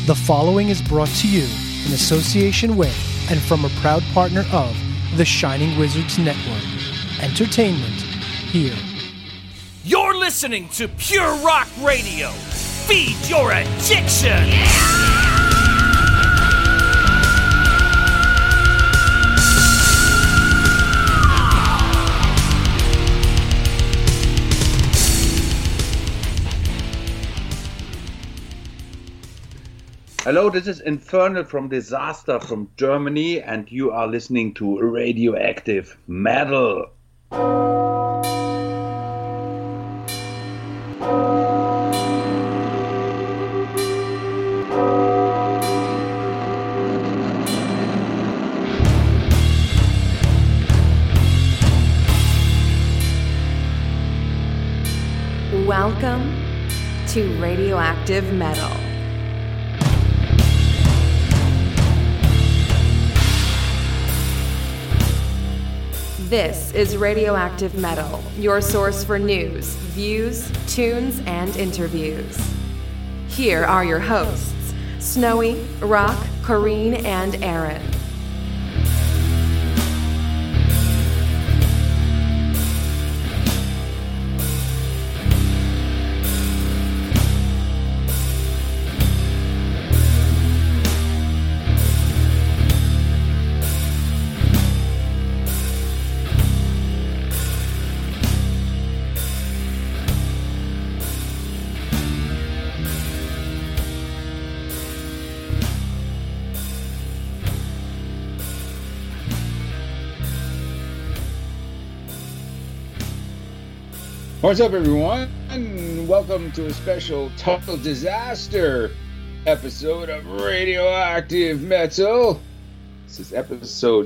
The following is brought to you in association with and from a proud partner of the Shining Wizards Network. Entertainment here. You're listening to Pure Rock Radio. Feed your addiction! Hello, this is Infernal from Disaster from Germany, and you are listening to Radioactive Metal. Welcome to Radioactive Metal. This is Radioactive Metal, your source for news, views, tunes, and interviews. Here are your hosts, Snowy, Rock, Corrine, and Aaron. What's up, everyone? Welcome to a special Total Disaster episode of Radioactive Metal. This is episode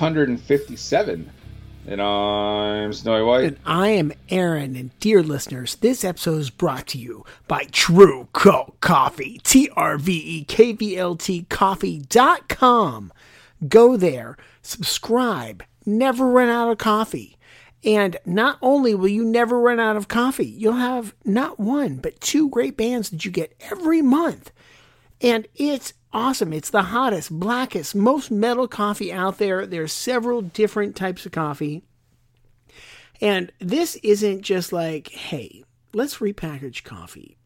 657, and I'm Snowy White. And I am Aaron, and dear listeners, this episode is brought to you by True Cult Coffee, TRVEKVLT Coffee.com. Go there, subscribe, never run out of coffee. And not only will you never run out of coffee, you'll have not one, but two great bands that you get every month. And it's awesome. It's the hottest, blackest, most metal coffee out there. There's several different types of coffee. And this isn't just like, hey, let's repackage coffee.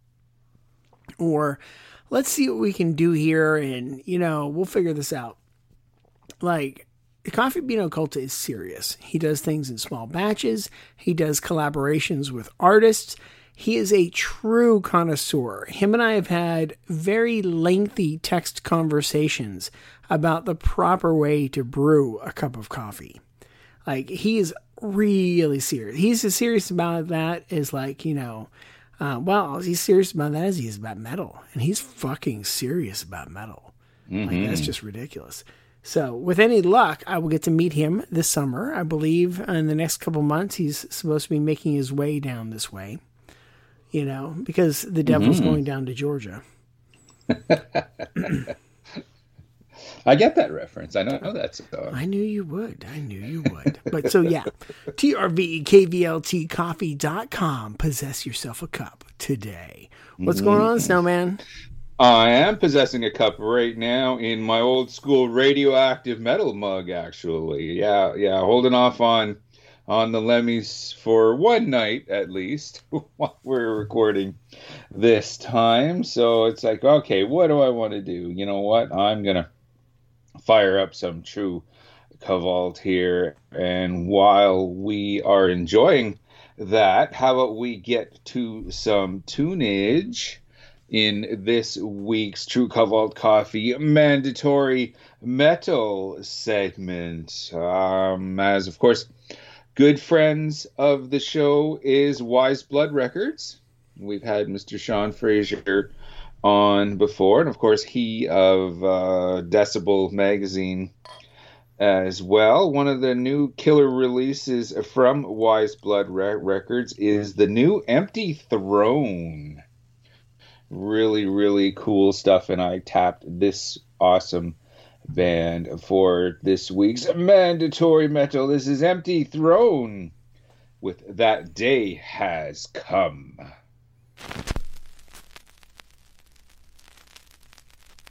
Or let's see what we can do here and, we'll figure this out. Like, Coffee Bean Occulta is serious. He does things in small batches. He does collaborations with artists. He is a true connoisseur. Him and I have had very lengthy text conversations about the proper way to brew a cup of coffee. Like, he is really serious. He's as serious about that as he's serious about that as he is about metal. And he's fucking serious about metal. Mm-hmm. That's just ridiculous. So, with any luck, I will get to meet him this summer. I believe in the next couple months, he's supposed to be making his way down this way, because the devil's going down to Georgia. I get that reference. I know that song. I knew you would. But so, yeah, TRVEKVLT Coffee.com. Possess yourself a cup today. What's going on, Snowman? I am possessing a cup right now in my old school Radioactive Metal mug, actually. Yeah, holding off on the Lemmys for one night, at least, while we're recording this time. So it's like, okay, what do I want to do? You know what? I'm going to fire up some True Cult here. And while we are enjoying that, how about we get to some tunage in this week's True Cult Coffee mandatory metal segment. As of course, good friends of the show is Wise Blood Records. We've had Mr. Sean Fraser on before, and of course he of Decibel magazine as well. One of the new killer releases from Wise Blood Records is the new Empty Throne. Really, really cool stuff, and I tapped this awesome band for this week's mandatory metal. This is Empty Throne with That Day Has Come.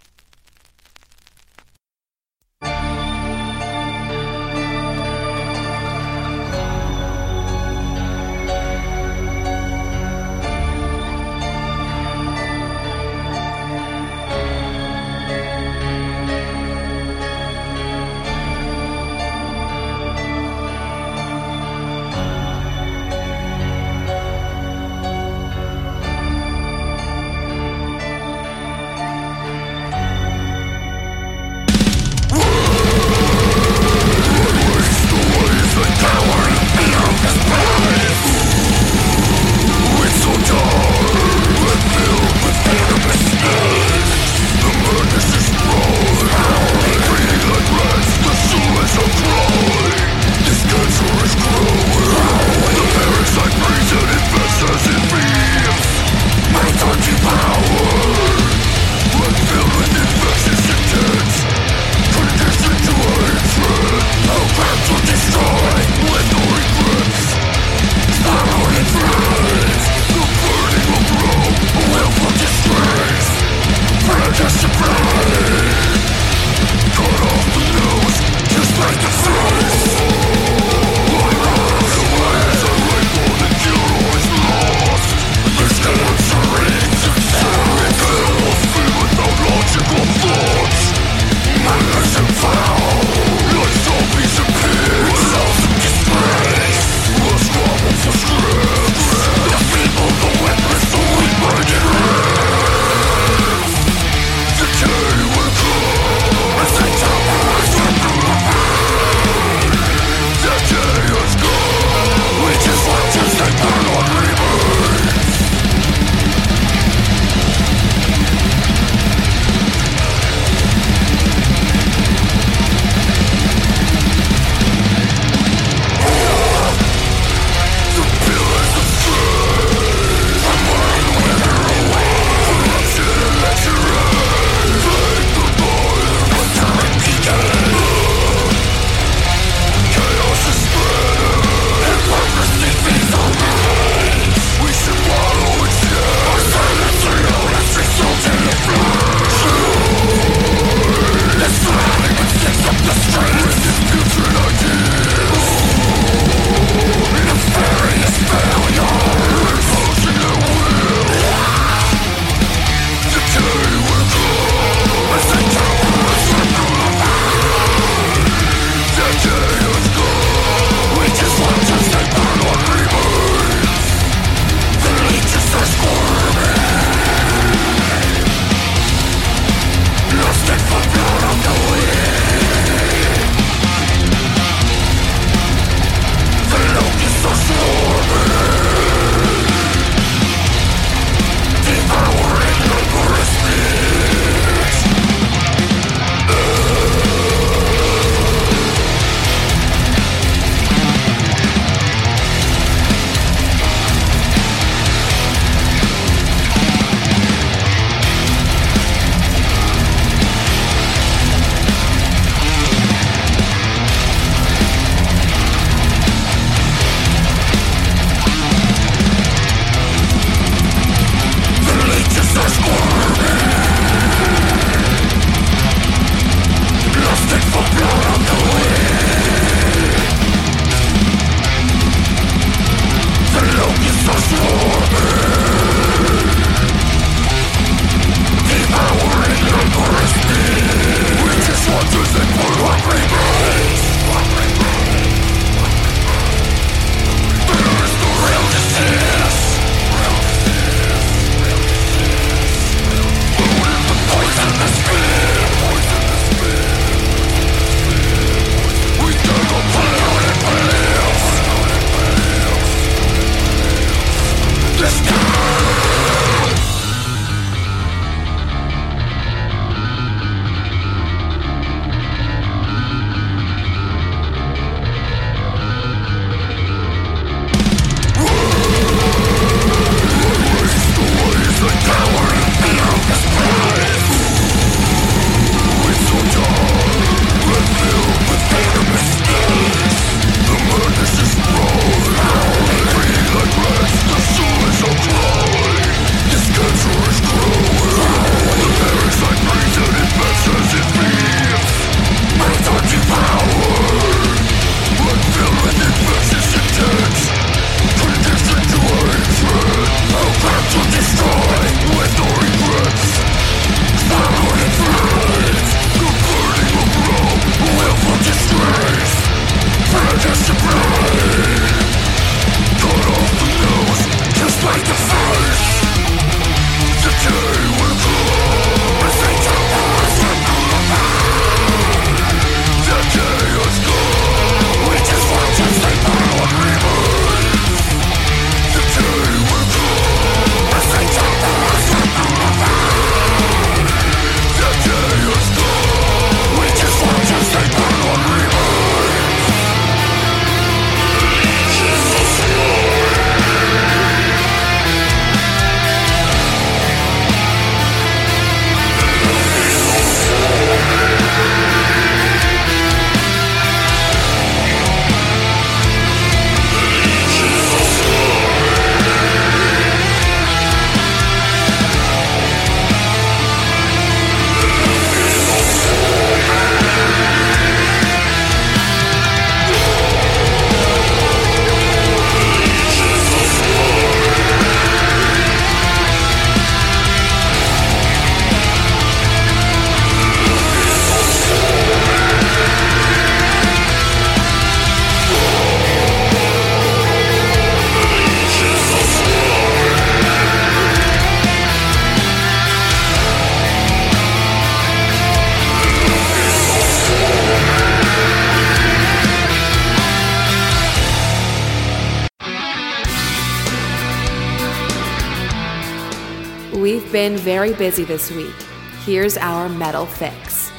been very busy this week. Here's our metal fix.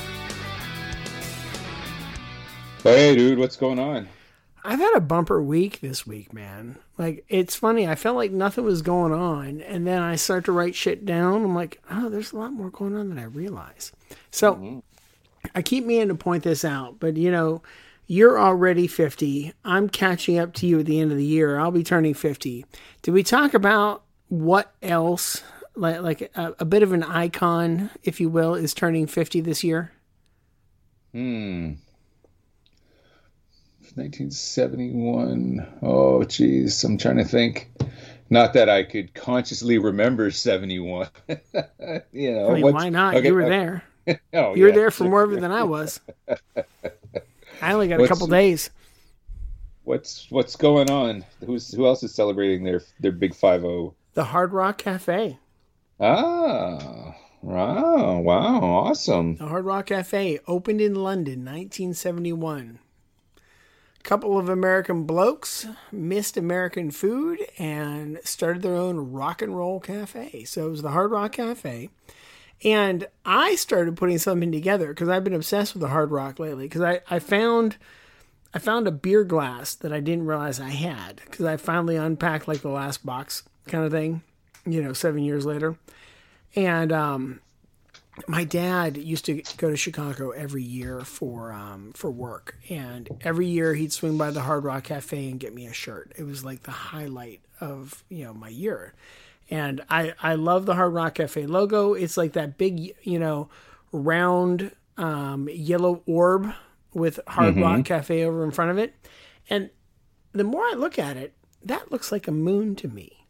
Hey, dude, what's going on? I've had a bumper week this week, man. Like, it's funny. I felt like nothing was going on, and then I start to write shit down. I'm like, oh, there's a lot more going on than I realize. So I keep meaning to point this out, but you know, you're already 50. I'm catching up to you at the end of the year. I'll be turning 50. Did we talk about what else, like a bit of an icon, if you will, is turning 50 this year? 1971. Oh, geez. I'm trying to think. Not that I could consciously remember 71. You know, I mean, why not? Okay, you were there. Oh, you were there for more of it than I was. I only got a couple days. What's going on? Who else is celebrating their big 5-0? The Hard Rock Cafe. Ah, wow, awesome. The Hard Rock Cafe opened in London, 1971. A couple of American blokes missed American food and started their own rock and roll cafe. So it was the Hard Rock Cafe. And I started putting something together because I've been obsessed with the Hard Rock lately. Because I found a beer glass that I didn't realize I had. Because I finally unpacked like the last box kind of thing, 7 years later. And my dad used to go to Chicago every year for work. And every year he'd swing by the Hard Rock Cafe and get me a shirt. It was like the highlight of, my year. And I love the Hard Rock Cafe logo. It's like that big, round yellow orb with Hard Rock Cafe over in front of it. And the more I look at it, that looks like a moon to me.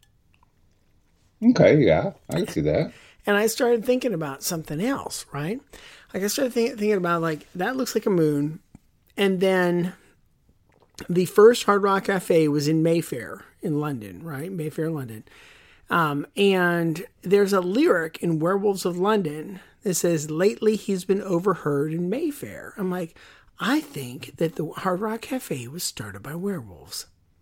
Okay, yeah, I can see that. And I started thinking about something else, right? Like I started thinking about like, that looks like a moon. And then the first Hard Rock Cafe was in Mayfair in London, right? Mayfair, London. And there's a lyric in Werewolves of London that says, lately he's been overheard in Mayfair. I'm like, I think that the Hard Rock Cafe was started by werewolves.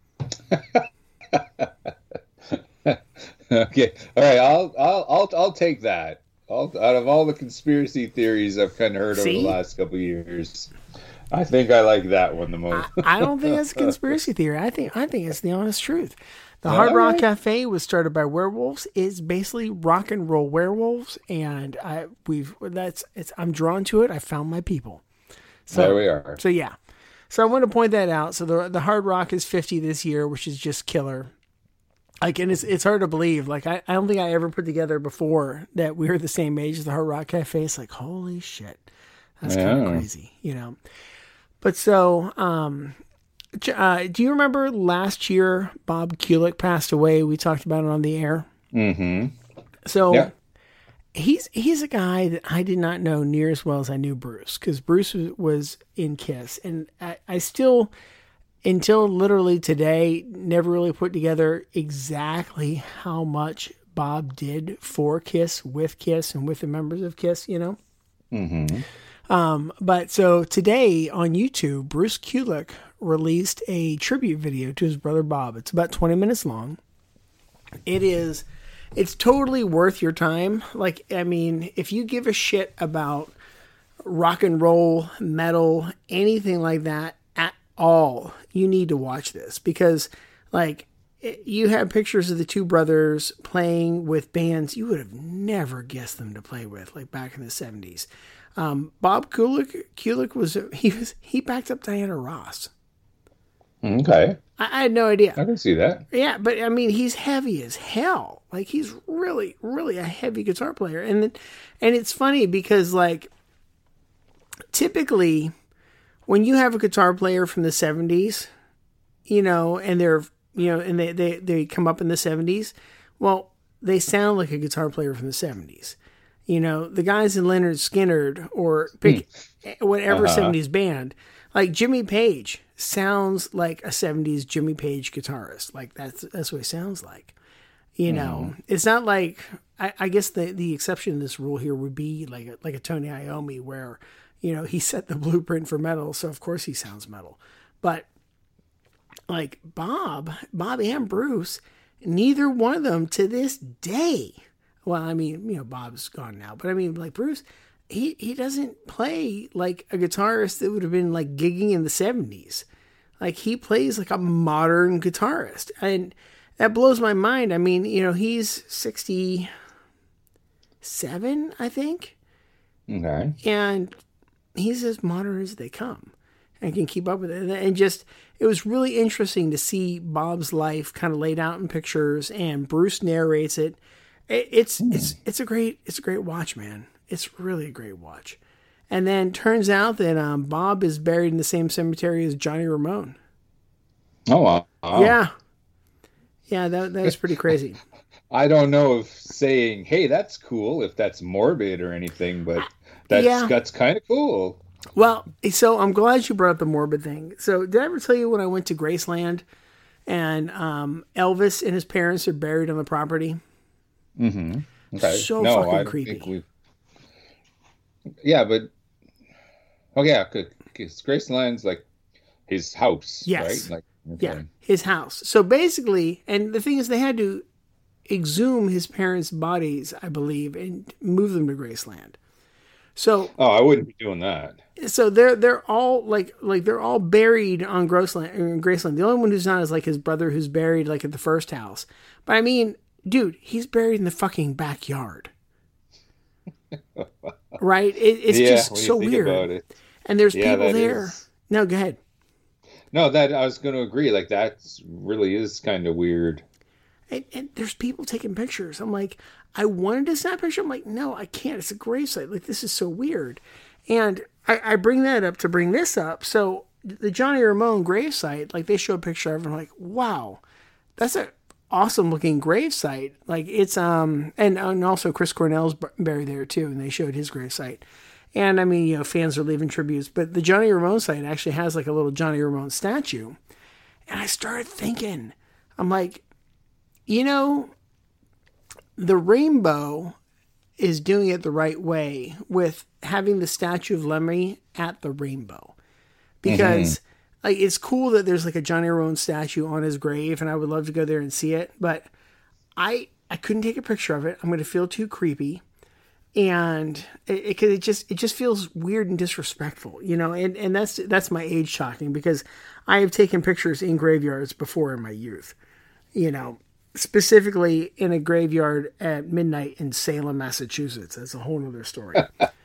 Okay. All right. I'll take that. Out of all the conspiracy theories I've kind of heard over the last couple of years, I think I like that one the most. I don't think it's a conspiracy theory. I think it's the honest truth. The Hard Rock Cafe was started by werewolves. It's basically rock and roll werewolves, and I'm drawn to it. I found my people. So there we are. So yeah. So I want to point that out. So the Hard Rock is 50 this year, which is just killer. Like, and it's hard to believe. Like, I don't think I ever put together before that we were the same age as the Hard Rock Cafe. It's like, holy shit. That's kind of crazy, But so, do you remember last year Bob Kulick passed away? We talked about it on the air. Mm-hmm. So he's a guy that I did not know near as well as I knew Bruce, because Bruce was in KISS. And I still, until literally today, never really put together exactly how much Bob did for KISS, with KISS, and with the members of KISS, Mm-hmm. But so today on YouTube, Bruce Kulick released a tribute video to his brother Bob. It's about 20 minutes long. It's totally worth your time. Like, I mean, if you give a shit about rock and roll, metal, anything like that at all, you need to watch this, because like you have pictures of the two brothers playing with bands you would have never guessed them to play with, like back in the 70s. Bob Kulick he backed up Diana Ross. Okay. I had no idea. I can see that. Yeah, but I mean, he's heavy as hell. Like, he's really, really a heavy guitar player. And it's funny because, like, typically when you have a guitar player from the 70s, and they're, and they come up in the 70s, well, they sound like a guitar player from the 70s. The guys in Lynyrd Skynyrd or pick whatever 70s band, like Jimmy Page sounds like a 70s Jimmy Page guitarist. Like that's what he sounds like. It's not like, I guess the exception to this rule here would be like a Tony Iommi, where, he set the blueprint for metal. So of course he sounds metal, but like Bob and Bruce, neither one of them to this day Well, I mean, you know, Bob's gone now, but I mean, like Bruce, he doesn't play like a guitarist that would have been like gigging in the 70s. Like he plays like a modern guitarist. And that blows my mind. I mean, you know, he's 67, I think. Okay. And he's as modern as they come and can keep up with it. And just, it was really interesting to see Bob's life kind of laid out in pictures, and Bruce narrates it. It's a great watch, man. It's really a great watch. And then turns out that Bob is buried in the same cemetery as Johnny Ramone. Oh, wow. Yeah. Yeah, that was pretty crazy. I don't know if saying, hey, that's cool, if that's morbid or anything, but that's kind of cool. Well, so I'm glad you brought up the morbid thing. So did I ever tell you when I went to Graceland and Elvis and his parents are buried on the property? Mm-hmm. Okay. So fucking creepy. Yeah, but because Graceland's like his house, yes. right? Like, okay. Yeah, his house. So basically, and the thing is, they had to exhume his parents' bodies, I believe, and move them to Graceland. So, I wouldn't be doing that. So they're all like they're all buried on Graceland. The only one who's not is like his brother, who's buried like at the first house. But I mean, dude, he's buried in the fucking backyard. Right? It's just so weird. And there's people there. No, go ahead. No, that I was going to agree. Like that really is kind of weird. And there's people taking pictures. I'm like, I wanted to snap a picture. I'm like, no, I can't. It's a gravesite. Like, this is so weird. And I bring that up to bring this up. So the Johnny Ramone gravesite, like they show a picture of it. I'm like, wow, that's an awesome looking gravesite. Like it's, and also Chris Cornell's buried there too. And they showed his gravesite. And I mean, you know, fans are leaving tributes, but the Johnny Ramone site actually has like a little Johnny Ramone statue. And I started thinking, I'm like, you know, the Rainbow is doing it the right way with having the statue of Lemmy at the Rainbow. Because like it's cool that there's like a Johnny Ramone statue on his grave, and I would love to go there and see it, but I couldn't take a picture of it. I'm going to feel too creepy. And it just feels weird and disrespectful, you know, and that's my age talking, because I have taken pictures in graveyards before in my youth, you know, specifically in a graveyard at midnight in Salem, Massachusetts. That's a whole other story.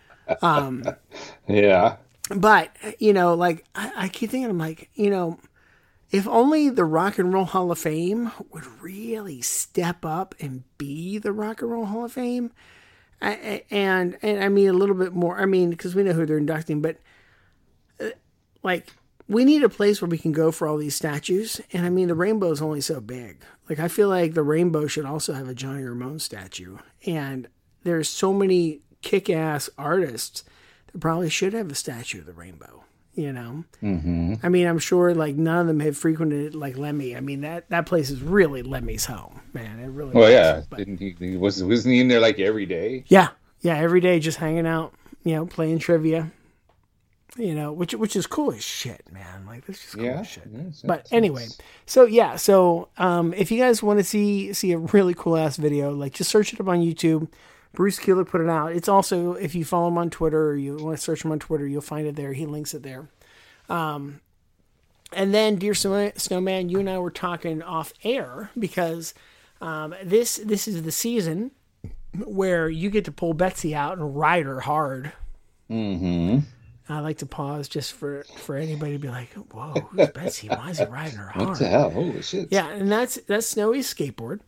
Yeah. But, you know, like I keep thinking, I'm like, you know, if only the Rock and Roll Hall of Fame would really step up and be the Rock and Roll Hall of Fame. And I mean a little bit more, I mean, because we know who they're inducting, but like we need a place where we can go for all these statues. And I mean, the Rainbow is only so big. Like I feel like the Rainbow should also have a Johnny Ramone statue. And there's so many kick-ass artists that probably should have a statue of the Rainbow, you know? Mm-hmm. I mean, I'm sure like none of them have frequented like Lemmy. I mean, that place is really Lemmy's home, man. It really Well, is. yeah. But, Didn't he wasn't he in there like every day? Yeah. Yeah, every day just hanging out, you know, playing trivia. You know, which is cool as shit, man. Like this is cool as shit. Yes, but anyway, so if you guys want to see a really cool ass video, like just search it up on YouTube. Bruce Keeler put it out. It's also, if you follow him on Twitter or you want to search him on Twitter, you'll find it there. He links it there. And then, Dear Snowman, you and I were talking off air because this is the season where you get to pull Betsy out and ride her hard. Mm-hmm. I like to pause just for anybody to be like, whoa, who's Betsy? Why is he riding her hard? What the hell? Holy shit. Yeah, and that's Snowy's skateboard.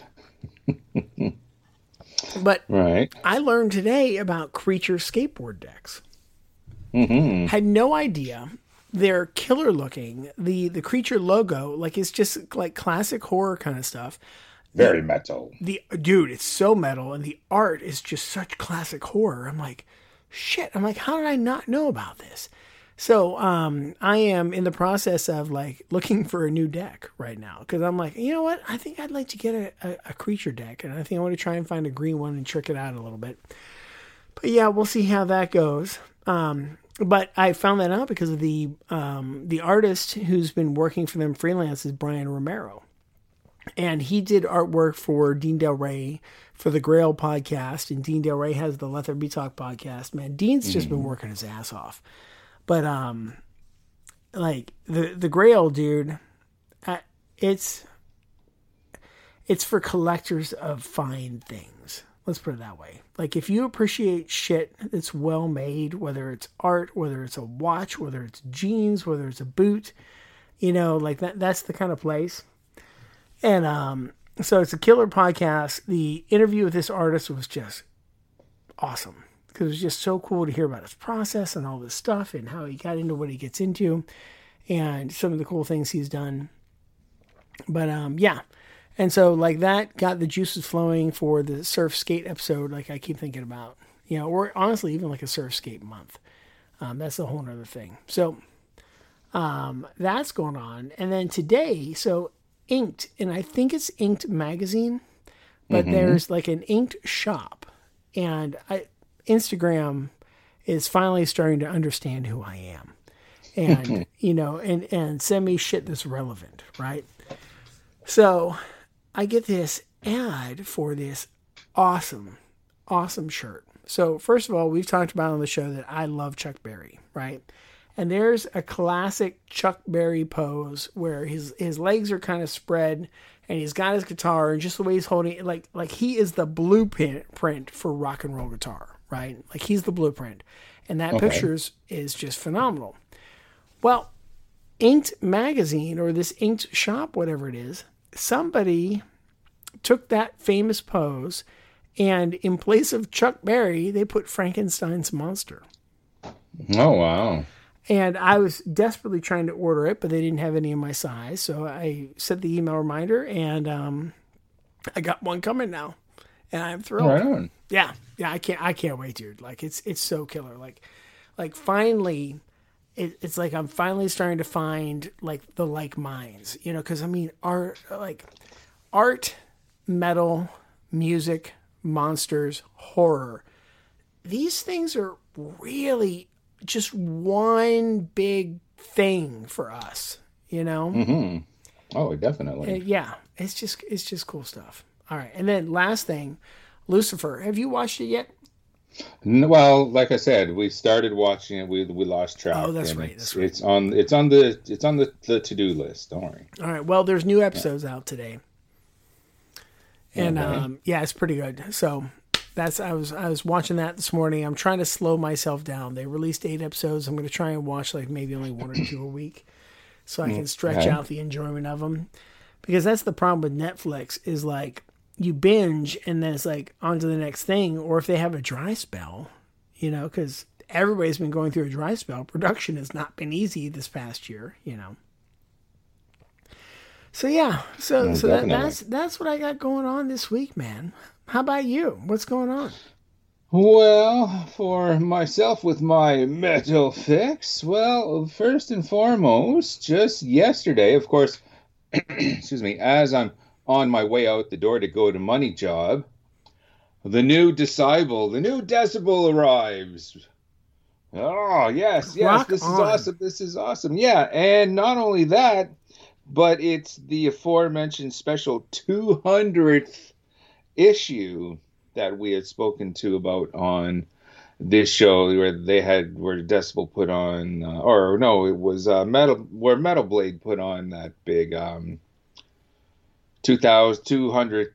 But right. I learned today about Creature skateboard decks. Mm-hmm. Had no idea. They're killer looking. The Creature logo, like it's just like classic horror kind of stuff. Very metal. Dude, it's so metal, and the art is just such classic horror. I'm like, shit. I'm like, how did I not know about this? So I am in the process of like looking for a new deck right now, because I'm like, you know what? I think I'd like to get a Creature deck, and I think I want to try and find a green one and trick it out a little bit. But yeah, we'll see how that goes. But I found that out because of the artist who's been working for them freelance is Brian Romero. And he did artwork for Dean Del Rey for the Grail podcast, and Dean Del Rey has the Let There Be Talk podcast. Man, Dean's just been working his ass off. But like the Grail, dude, it's for collectors of fine things. Let's put it that way. Like, if you appreciate shit that's well made, whether it's art, whether it's a watch, whether it's jeans, whether it's a boot, you know, like that's the kind of place. And so it's a killer podcast. The interview with this artist was just awesome, because it was just so cool to hear about his process and all this stuff and how he got into what he gets into and some of the cool things he's done. But yeah. And so, like, that got the juices flowing for the surf skate episode, like I keep thinking about, you know, or honestly, even like a surf skate month. That's a whole nother thing. So that's going on. And then today, so Inked, and I think it's Inked magazine, but there's like an Inked shop. And Instagram is finally starting to understand who I am. And, you know, and send me shit that's relevant, right? So I get this ad for this awesome shirt. So first of all, we've talked about on the show that I love Chuck Berry, right? And there's a classic Chuck Berry pose where his legs are kind of spread and he's got his guitar, and just the way he's holding it, like he is the blueprint for rock and roll guitar, right? Like, he's the blueprint. And that picture is just phenomenal. Well, Inked magazine, or this Inked shop, whatever it is, somebody took that famous pose, and in place of Chuck Berry, they put Frankenstein's monster. Oh, wow. And I was desperately trying to order it, but they didn't have any in my size. So I set the email reminder, and I got one coming now, and I'm thrilled. Right on. Yeah. I can't wait, dude. Like, it's so killer. Like finally, it's like I'm finally starting to find like the like minds, you know, because I mean, art, metal, music, monsters, horror. These things are really just one big thing for us, you know? Mm-hmm. Oh, definitely. Yeah, it's just cool stuff. All right, and then last thing, Lucifer. Have you watched it yet? Well, like I said, we started watching it. We lost track. Oh, that's right. That's right. It's on the to-do list. Don't worry. All right. Well, there's new episodes out today, and yeah, it's pretty good. So I was watching that this morning. I'm trying to slow myself down. They released 8 episodes. I'm going to try and watch like maybe only 1 or 2 a week, so I can stretch out the enjoyment of them. Because that's the problem with Netflix, is like, you binge and then it's like on to the next thing. Or if they have a dry spell, you know, because everybody's been going through a dry spell. Production has not been easy this past year, you know. So yeah, so that's what I got going on this week, man. How about you? What's going on? Well, for myself with my metal fix, well, first and foremost, just yesterday, of course, excuse me, as I'm on my way out the door to go to Money Job, the new Decibel arrives. Oh, yes, Rock this on. is awesome. This is awesome. Yeah, and not only that, but it's the aforementioned special 200th issue that we had spoken to about on this show, where Decibel put on, it was Metal Blade put on that big 200th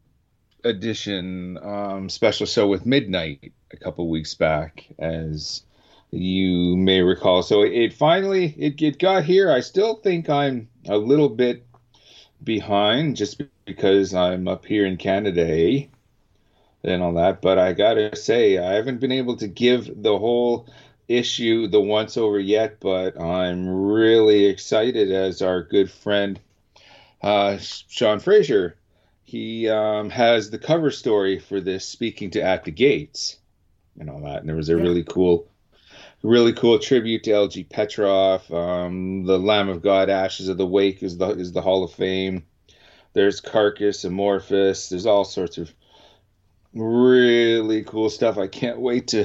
edition special show with Midnight a couple weeks back, as you may recall. So it finally got here. I still think I'm a little bit behind, just because I'm up here in Canada and all that, but I gotta say, I haven't been able to give the whole issue the once over yet, but I'm really excited, as our good friend Sean Fraser, he has the cover story for this, speaking to At the Gates and all that, and there was a really cool tribute to L.G. Petrov. The Lamb of God, Ashes of the Wake is the Hall of Fame. There's Carcass, Amorphous. There's all sorts of really cool stuff. I can't wait to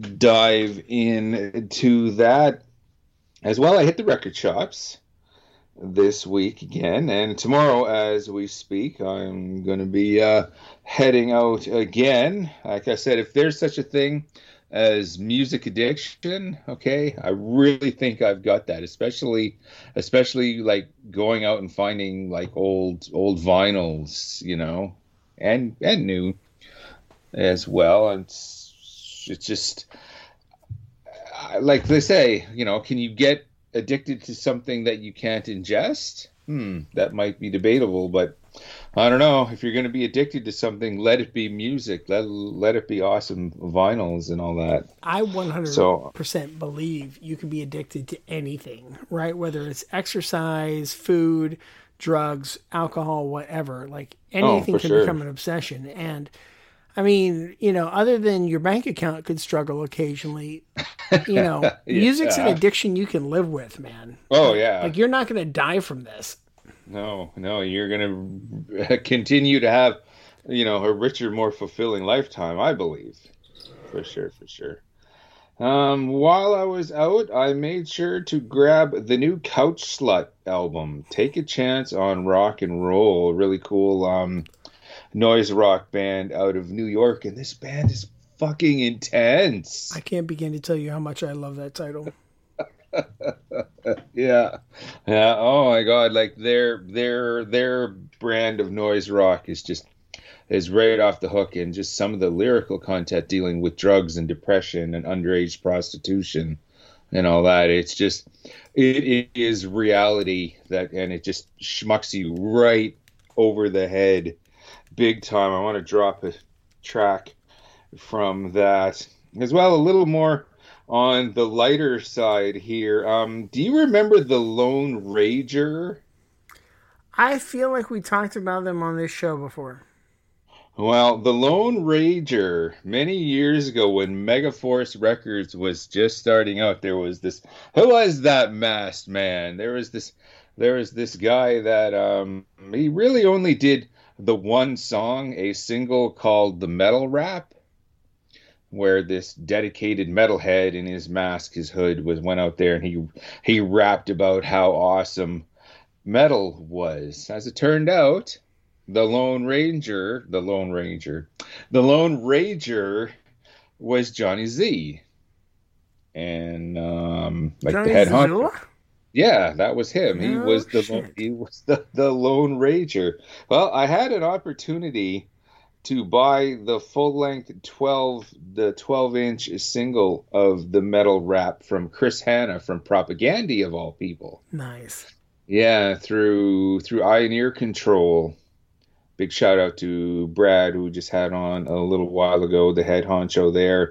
dive into that as well. I hit the record shops, this week again, and tomorrow as we speak I'm going to be heading out again. Like I said, if there's such a thing as music addiction, okay, I really think I've got that, especially like going out and finding like old vinyls, you know, and new as well. And it's just like they say, you know, can you get addicted to something that you can't ingest? That might be debatable, but I don't know. If you're going to be addicted to something, let it be music. Let it be awesome vinyls and all that. I 100% believe you can be addicted to anything, right? Whether it's exercise, food, drugs, alcohol, whatever. Like anything can become an obsession. And I mean, you know, other than your bank account could struggle occasionally, you know, music's an addiction you can live with, man. Oh, yeah. Like you're not going to die from this. No, you're going to continue to have, you know, a richer, more fulfilling lifetime, I believe. For sure. While I was out, I made sure to grab the new Couch Slut album, Take a Chance on Rock and Roll. Really cool noise rock band out of New York, and this band is fucking intense. I can't begin to tell you how much I love that title. Yeah. Oh my God! Like their brand of noise rock is right off the hook, and just some of the lyrical content dealing with drugs and depression and underage prostitution and all that. It's just it is reality and it just schmucks you right over the head, big time. I want to drop a track from that as well, a little more on the lighter side here. Do you remember the Lone Rager? I feel like we talked about them on this show before. Well, the Lone Rager, many years ago when Megaforce Records was just starting out, there was this, who was that masked man? There was this guy that he really only did the one song, a single called The Metal Rap, where this dedicated metalhead in his mask, his hood, went out there and he rapped about how awesome metal was. As it turned out, the Lone Rager was Johnny Z. And like Johnny the head hunter. Yeah, that was him. He was the Lone Rager. Well, I had an opportunity to buy the full-length 12-inch single of the Metal Rap from Chris Hanna from Propaganda, of all people. Nice. Yeah, through Eye and Ear Control. Big shout out to Brad, who just had on a little while ago, the head honcho there.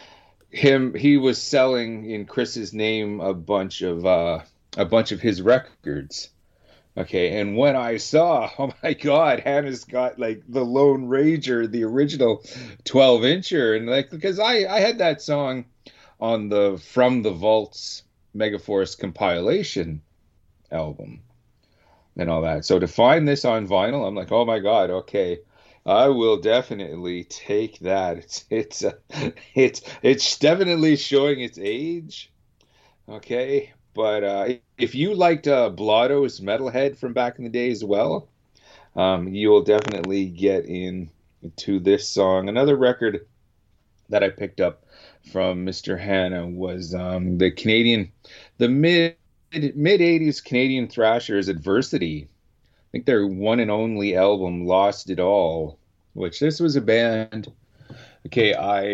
He was selling in Chris's name a bunch of his records. Okay, and when I saw, oh my God, Hannah's got like the Lone Rager, the original 12-incher, and like because I had that song on the From the Vaults Megaforce compilation album and all that. So to find this on vinyl, I'm like, oh my God, okay, I will definitely take that. It's definitely showing its age. Okay. But if you liked Blotto's Metalhead from back in the day as well, you'll definitely get into this song. Another record that I picked up from Mr. Hanna was the mid 80s Canadian thrashers Adversity. I think their one and only album, Lost It All, which this was a band. Okay,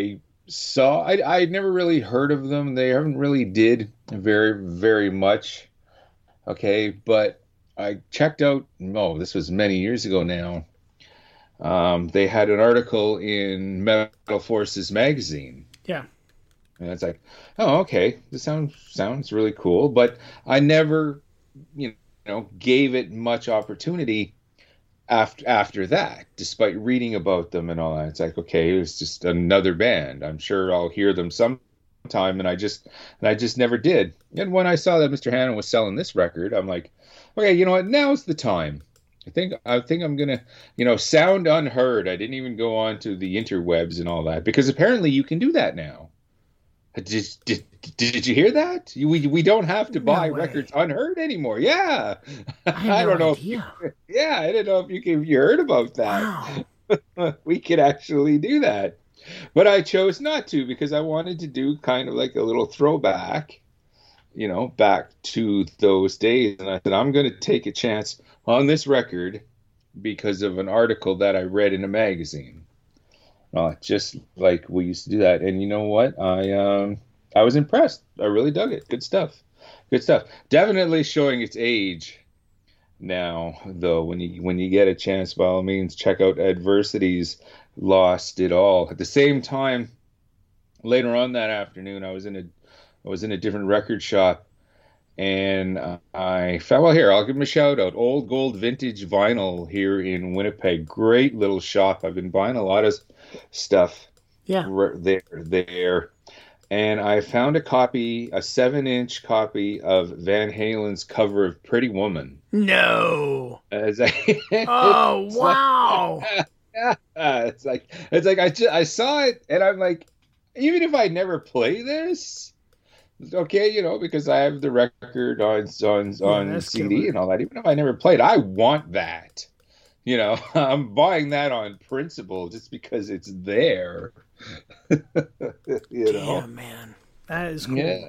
I'd never really heard of them. They haven't really did very, very much. Okay, but I checked out, this was many years ago now. They had an article in Metal Forces magazine. Yeah. And it's like, oh, okay, this sounds really cool. But I never, gave it much opportunity after that, despite reading about them and all that. It's like, okay, it was just another band. I'm sure I'll hear them sometime, and I just never did. And when I saw that Mr. Hanna was selling this record, I'm like, okay, you know what? Now's the time. I think I'm gonna, sound unheard. I didn't even go on to the interwebs and all that, because apparently you can do that now. Did you hear that? We don't have to buy way. records unheard anymore. Yeah. I don't know. idea. I don't know if you heard about that. Wow. We could actually do that. But I chose not to because I wanted to do kind of like a little throwback, back to those days. And I said, I'm going to take a chance on this record because of an article that I read in a magazine. Just like we used to do that. And you know what? I was impressed. I really dug it. Good stuff. Definitely showing its age now, though. When you get a chance, by all means, check out Adversity's Lost It All. At the same time, later on that afternoon, I was in a different record shop, and I found, well, here, I'll give them a shout out. Old Gold Vintage Vinyl here in Winnipeg. Great little shop. I've been buying a lot of stuff there. And I found a 7-inch copy of Van Halen's cover of Pretty Woman. No. Oh, wow. It's like I saw it, and I'm like, even if I never play this, okay, because I have the record on CD and all that. Even if I never played, I want that. I'm buying that on principle just because it's there. Damn, man, that is cool. Yeah.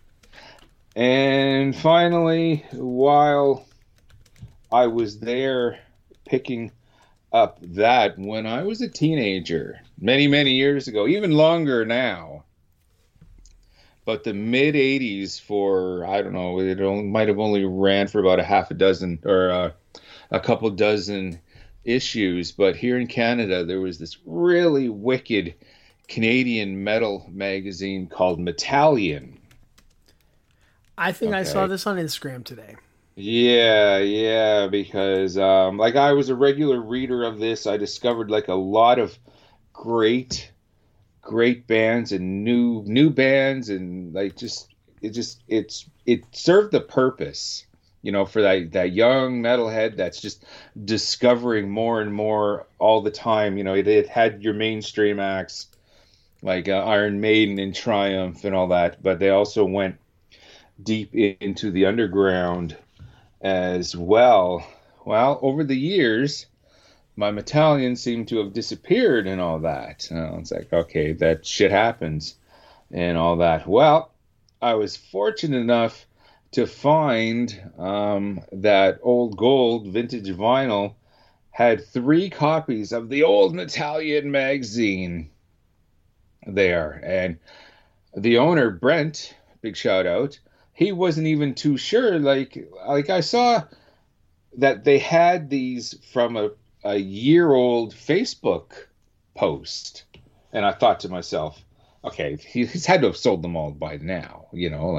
And finally, while I was there picking up that, when I was a teenager, many, many years ago, even longer now, but the mid 80s, for, I don't know, might have only ran for about a half a dozen or a couple dozen issues, but here in Canada there was this really wicked Canadian metal magazine called Metallion. I think I saw this on Instagram today. Yeah, because I was a regular reader of this. I discovered like a lot of great bands and new bands, and like it served the purpose, for that young metalhead that's just discovering more and more all the time. It had your mainstream acts like Iron Maiden and Triumph and all that, but they also went deep into the underground as well. Well, over the years, my Metallion seemed to have disappeared and all that. It's like, okay, that shit happens and all that. Well, I was fortunate enough to find that Old Gold Vintage Vinyl had 3 copies of the old Metallion magazine there. And the owner, Brent, big shout out, he wasn't even too sure. Like I saw that they had these from a year-old Facebook post, and I thought to myself, okay, he's had to have sold them all by now,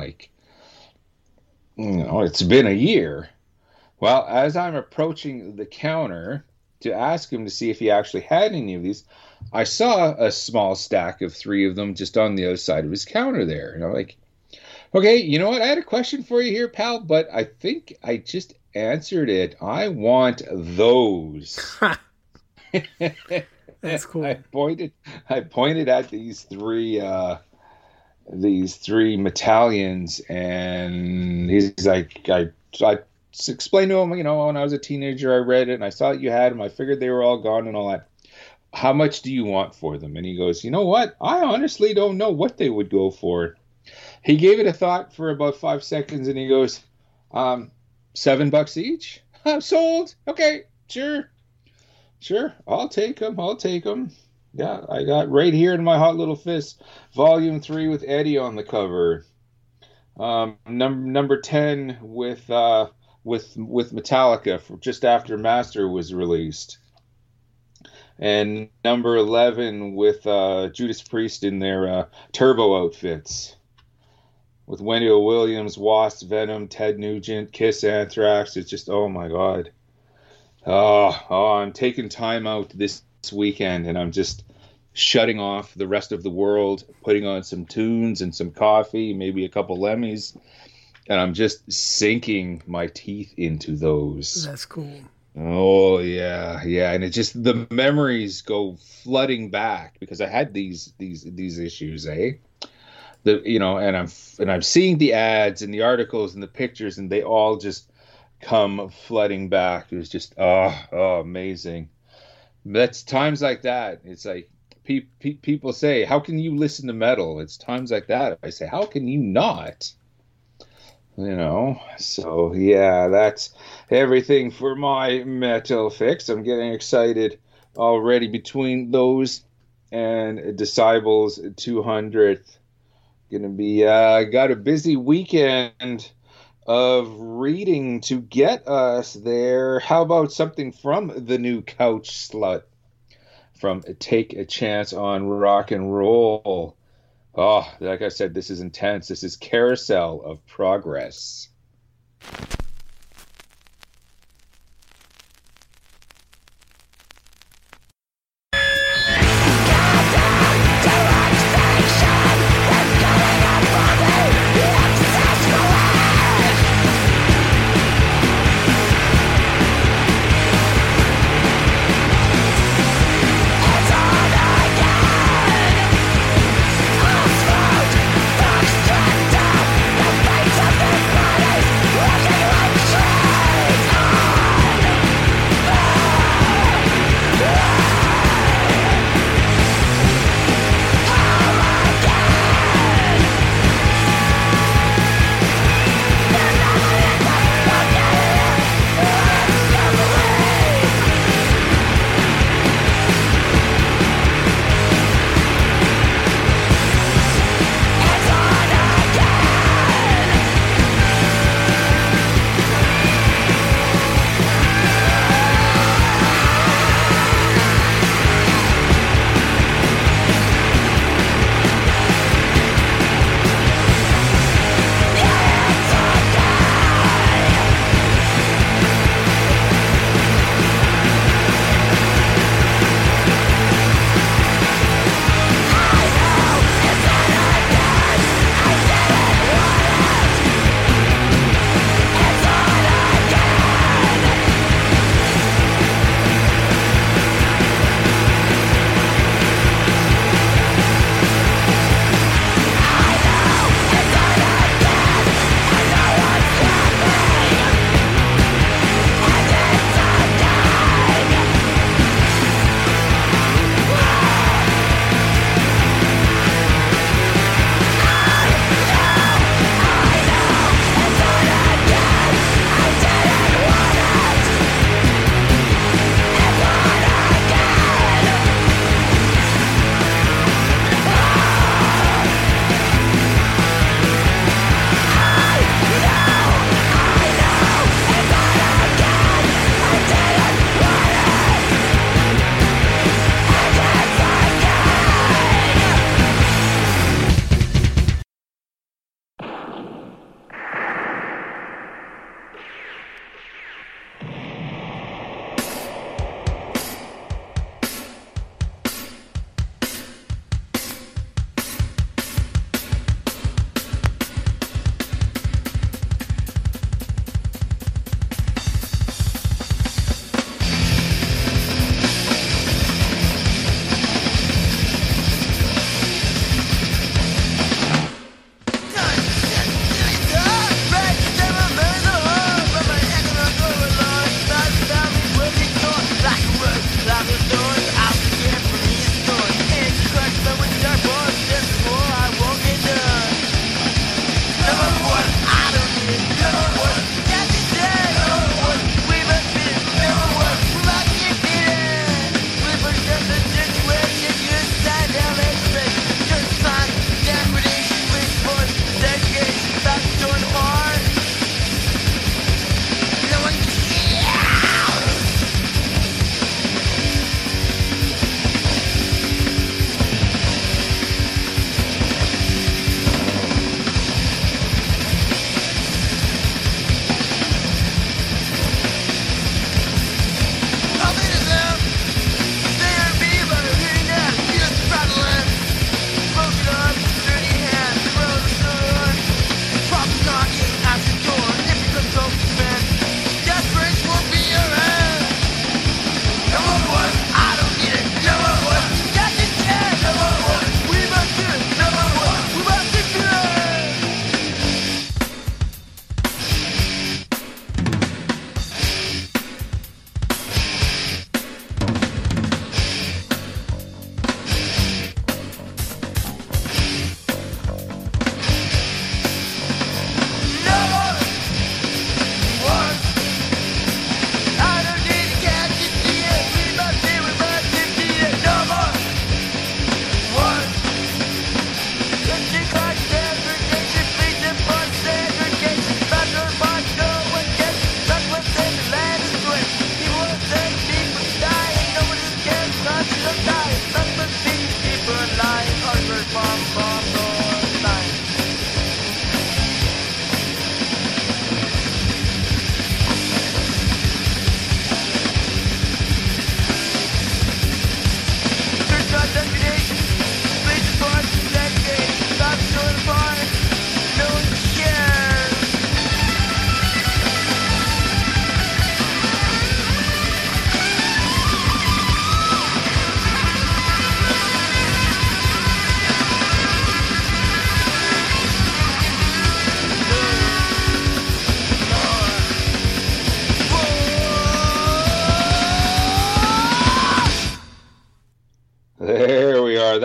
it's been a year. Well, as I'm approaching the counter to ask him to see if he actually had any of these, I saw a small stack of 3 of them just on the other side of his counter there. And I'm like, okay, you know what? I had a question for you here, pal, but I think I just answered it. I want those. That's cool. I pointed at these 3 Metallions, and he's like, I explained to him, when I was a teenager, I read it and I saw that you had them. I figured they were all gone and all that. How much do you want for them? And he goes, you know what? I honestly don't know what they would go for. He gave it a thought for about 5 seconds, and he goes, $7 each? I'm sold. Okay, sure. I'll take them. Yeah, I got right here in my hot little fist, Volume 3 with Eddie on the cover. Number 10 with Metallica just after Master was released. And number 11 with Judas Priest in their Turbo outfits. With Wendell Williams, Wasp, Venom, Ted Nugent, Kiss, Anthrax. It's just, oh my God. Oh, I'm taking time out this weekend, and I'm just shutting off the rest of the world, putting on some tunes and some coffee, maybe a couple Lemmys, and I'm just sinking my teeth into those. That's cool. Oh yeah, and it just, the memories go flooding back because I had these issues, and I'm seeing the ads and the articles and the pictures, and they all just come flooding back. It was just amazing. That's times like that. It's like people say, how can you listen to metal? It's times like that I say, how can you not? So yeah, that's everything for my metal fix. I'm getting excited already between those and Disciples 200th. Gonna be got a busy weekend of reading to get us there. How about something from the new Couch Slut from Take a Chance on Rock and Roll? Oh, like I said, this is intense. This is Carousel of Progress. Of the bodies, looking like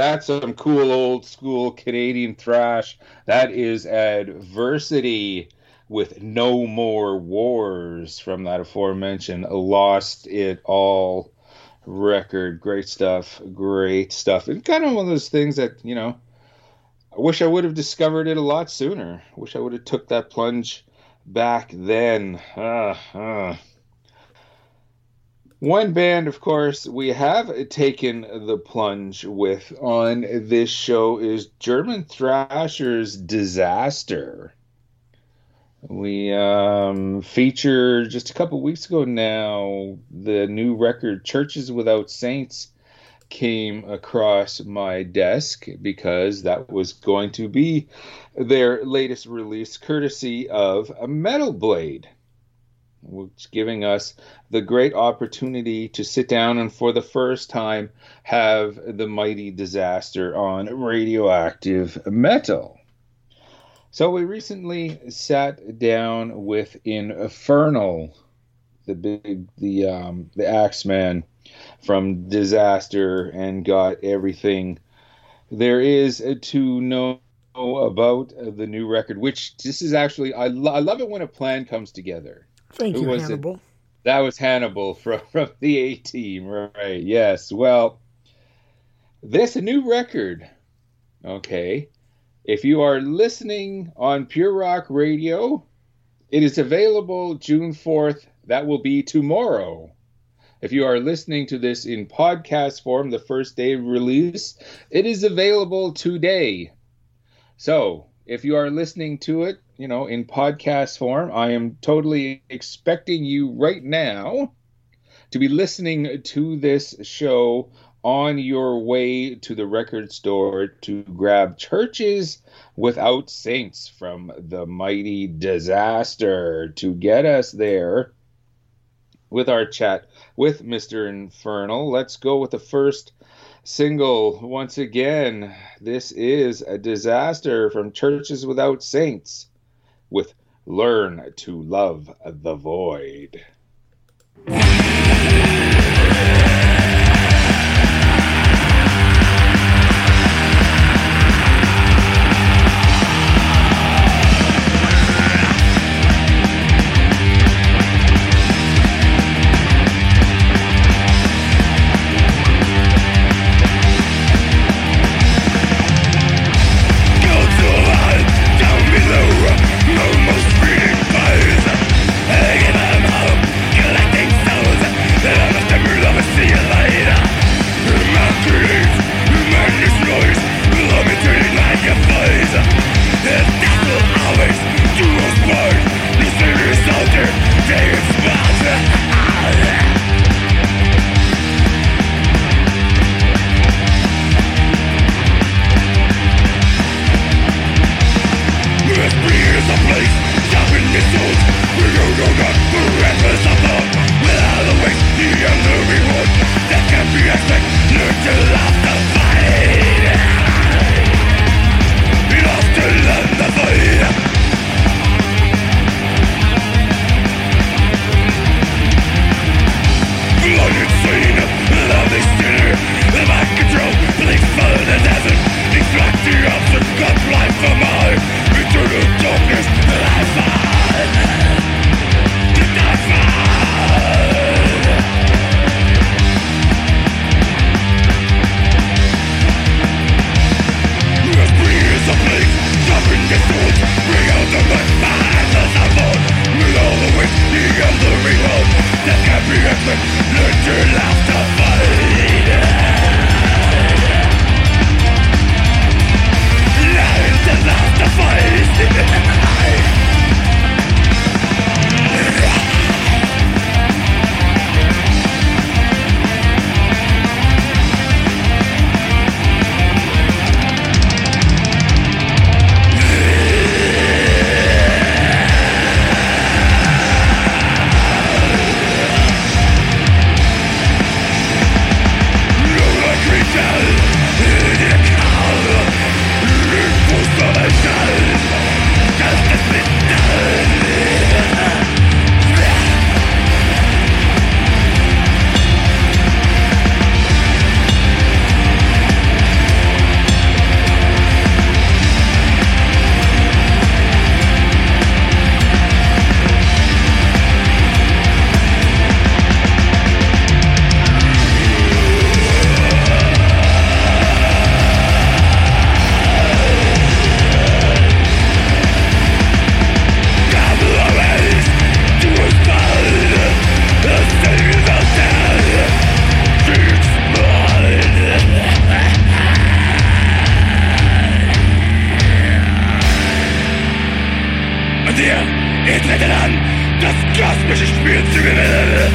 that's some cool old school Canadian thrash. That is Adversity with No More Wars from that aforementioned Lost It All record. Great stuff. And kind of one of those things that, you know, I wish I would have discovered it a lot sooner. Wish I would have took that plunge back then. One band, of course, we have taken the plunge with on this show is German thrashers Disaster. We featured just a couple weeks ago now the new record Churches Without Saints came across my desk because that was going to be their latest release courtesy of Metal Blade, which giving us the great opportunity to sit down and for the first time have the mighty Disaster on Radioactive Metal. So we recently sat down with Infernal, the Axeman from Disaster, and got everything there is to know about the new record, which this is actually, I love it when a plan comes together. Thank you, Hannibal. That was Hannibal from the A-Team, right? Yes. Well, this new record, okay, if you are listening on Pure Rock Radio, it is available June 4th. That will be tomorrow. If you are listening to this in podcast form, the first day of release, it is available today. So, if you are listening to it, you know, in podcast form, I am totally expecting you right now to be listening to this show on your way to the record store to grab Churches Without Saints from the mighty Disaster to get us there with our chat with Mr. Infernal. Let's go with the first single. Once again, this is a Disaster from Churches Without Saints with Learn to Love the Void. Almost breathing fires, hanging them up, collecting souls. dir, ich trete an, das kosmische Spiel zu gewinnen.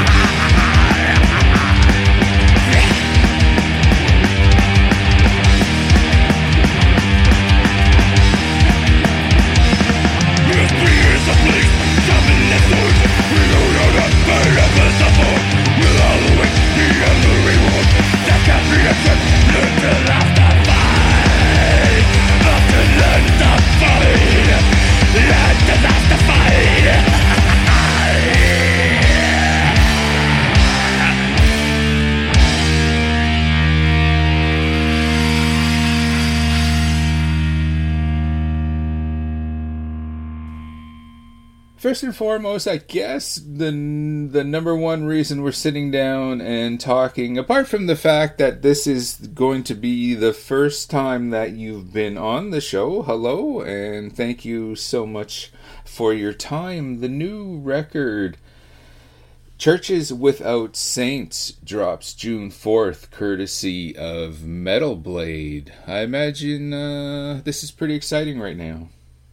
First and foremost, I guess the number one reason we're sitting down and talking, apart from the fact that this is going to be the first time that you've been on the show, hello, and thank you so much for your time. The new record, Churches Without Saints, drops June 4th, courtesy of Metal Blade. I imagine this is pretty exciting right now.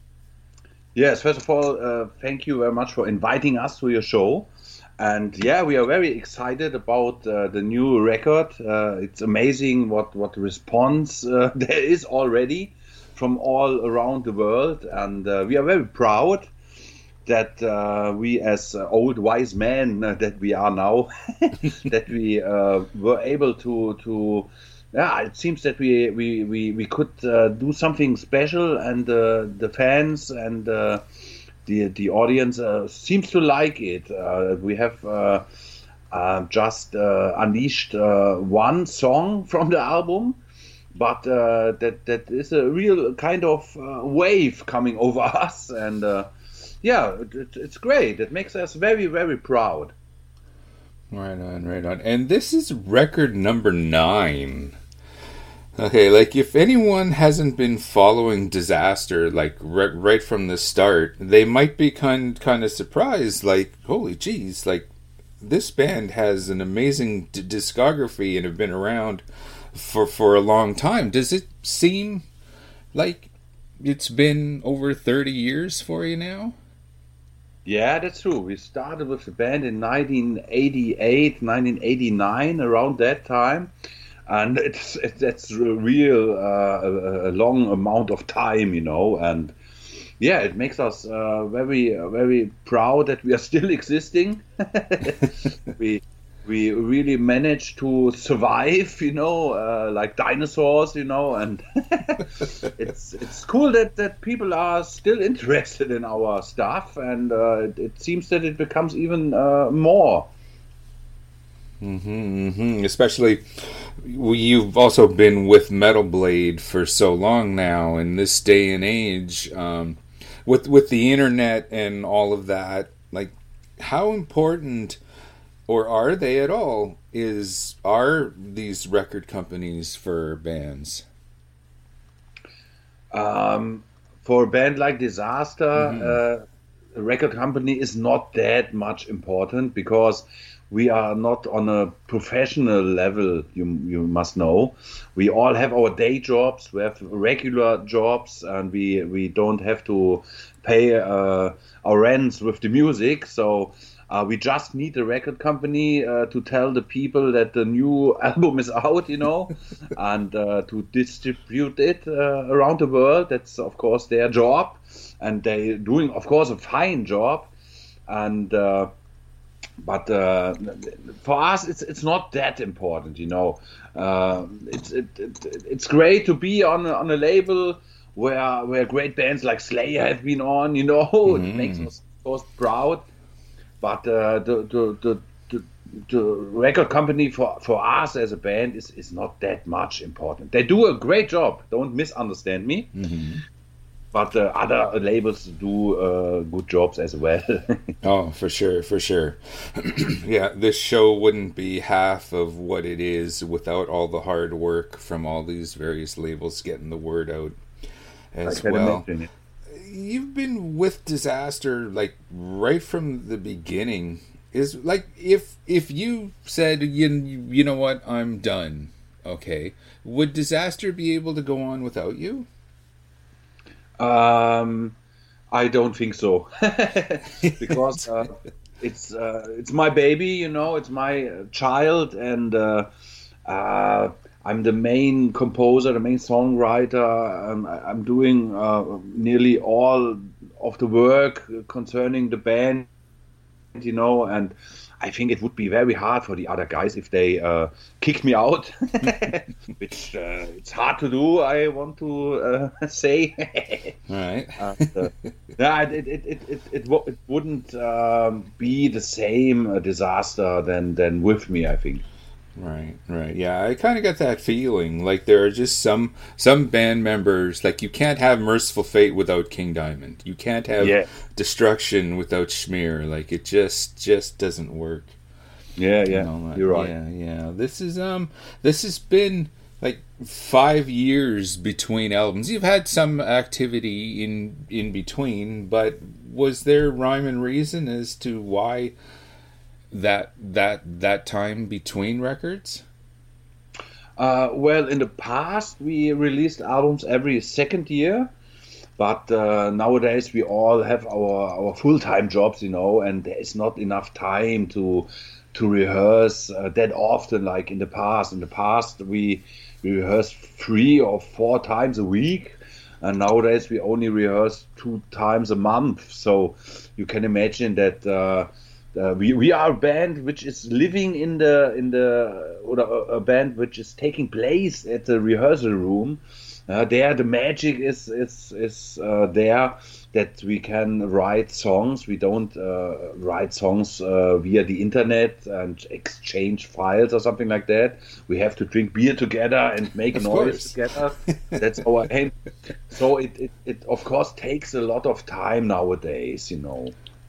Yes, first of all, thank you very much for inviting us to your show. And yeah, we are very excited about the new record. It's amazing what response there is already from all around the world. And we are very proud that we, as old wise men that we are now, that we were able to it seems that we could do something special, and the fans and the audience seems to like it. We have just unleashed one song from the album, but that is a real kind of wave coming over us, and it's great. It makes us very, very proud. Right on. And this is record number 9. Okay, like if anyone hasn't been following Disaster, like right from the start, they might be kind of surprised, like, holy jeez, like this band has an amazing discography and have been around for a long time. Does it seem like it's been over 30 years for you now? Yeah, that's true. We started with the band in 1988, 1989, around that time. And that's a real a long amount of time, and yeah, it makes us very, very proud that we are still existing. we really managed to survive, like dinosaurs, and it's cool that people are still interested in our stuff, and it seems that it becomes even more. Especially, you've also been with Metal Blade for so long now, in this day and age, with the internet and all of that. Like, how important, or are they at all, are these record companies for bands? For a band like Disaster, a record company is not that much important, because we are not on a professional level, you must know. We all have our day jobs, we have regular jobs, and we don't have to pay our rents with the music. So we just need a record company to tell the people that the new album is out, and to distribute it around the world. That's, of course, their job. And they're doing, of course, a fine job. And but for us, it's not that important, It's great to be on a label where great bands like Slayer have been on, It makes us, of course, proud. But the record company for us as a band is not that much important. They do a great job. Don't misunderstand me. But other labels do good jobs as well. Oh, for sure. Yeah, this show wouldn't be half of what it is without all the hard work from all these various labels getting the word out as well. You've been with Disaster, like, right from the beginning. Is, like, if you said, you know what, I'm done, okay, would Disaster be able to go on without you? I don't think so, because it's my baby, you know, it's my child, and I'm the main composer, the main songwriter. I'm doing nearly all of the work concerning the band, you know, and I think it would be very hard for the other guys if they kick me out, which it's hard to do, I want to say. Right. Yeah, it wouldn't be the same disaster than with me, I think. Right. Yeah, I kind of got that feeling. Like there are just some band members. Like you can't have Merciful Fate without King Diamond. You can't have Destruction without Schmear. Like it just doesn't work. Yeah, you're right. Yeah. This has been like 5 years between albums. You've had some activity in between, but was there rhyme and reason as to why that time between records? Well, in the past we released albums every second year, but nowadays we all have our full-time jobs, you know, and there is not enough time to rehearse that often like in the past. In the past we rehearsed 3 or 4 times a week, and nowadays we only rehearse 2 times a month. So you can imagine that we are a band which is living in the or a band which is taking place at the rehearsal room. There the magic is there, that we can write songs. We don't write songs via the internet and exchange files or something like that. We have to drink beer together and make noise together. That's our aim. So it of course takes a lot of time nowadays, you know.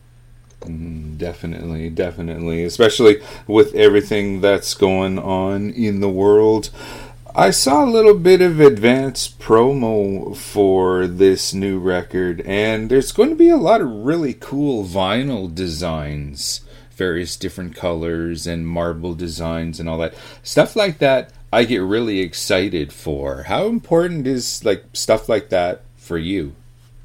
Definitely, especially with everything that's going on in the world. I saw a little bit of advance promo for this new record, and there's going to be a lot of really cool vinyl designs, various different colors and marble designs and all that stuff like that. I get really excited for. How important is like stuff like that for you?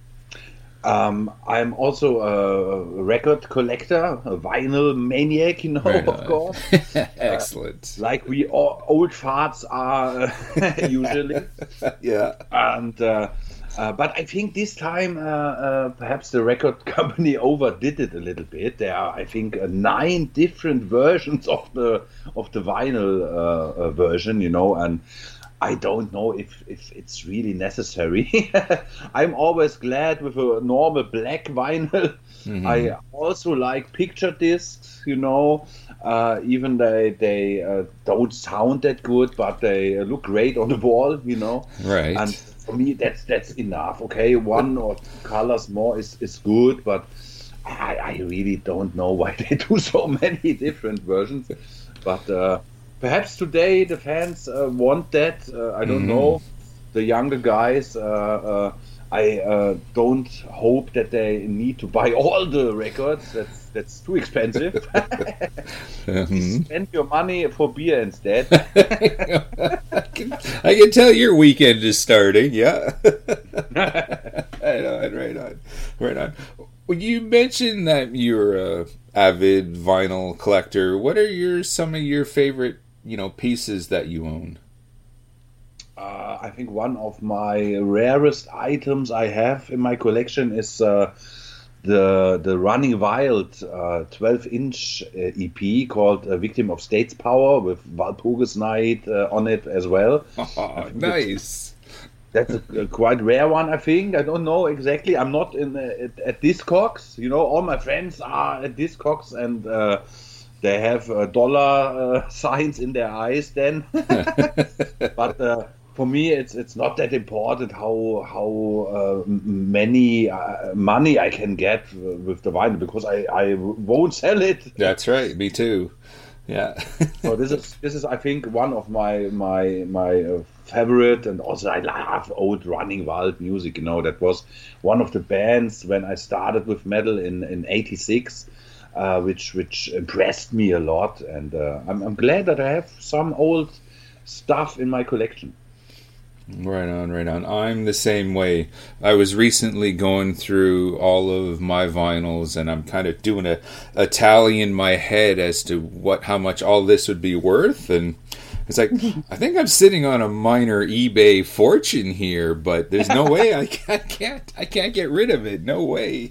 I'm also a record collector, a vinyl maniac, you know, of course. Excellent. Like we all, old farts are usually. Yeah. And but I think this time perhaps the record company overdid it a little bit. There are, I think, 9 different versions of the vinyl version, you know, and I don't know if it's really necessary. I'm always glad with a normal black vinyl. Mm-hmm. I also like picture discs, you know. Even they don't sound that good, but they look great on the wall, you know. Right. And for me, that's enough. Okay, 1 or 2 colors more is good, but I really don't know why they do so many different versions. But perhaps today the fans want that. I don't know. The younger guys, I don't hope that they need to buy all the records. That's too expensive. Spend your money for beer instead. I can tell your weekend is starting. Yeah. Right on. Well, you mentioned that you're a avid vinyl collector. What are some of your favorite, pieces that you own? I think one of my rarest items I have in my collection is the Running Wild 12-inch EP called Victim of State's Power with Walpurgis Night on it as well. Oh, nice. That's a quite rare one, I think. I don't know exactly. I'm not at Discogs. All my friends are at Discogs, and they have dollar signs in their eyes then. But for me, it's not that important how many money I can get with the vinyl, because I won't sell it. That's right. Me too. Yeah. So this is I think one of my favorite, and also I love old Running Wild music. That was one of the bands when I started with metal in '86, which impressed me a lot, and I'm glad that I have some old stuff in my collection. Right on, right on. I'm the same way. I was recently going through all of my vinyls, and I'm kind of doing a tally in my head as to how much all this would be worth, and it's like, I think I'm sitting on a minor eBay fortune here, but there's no way I can't get rid of it. No way.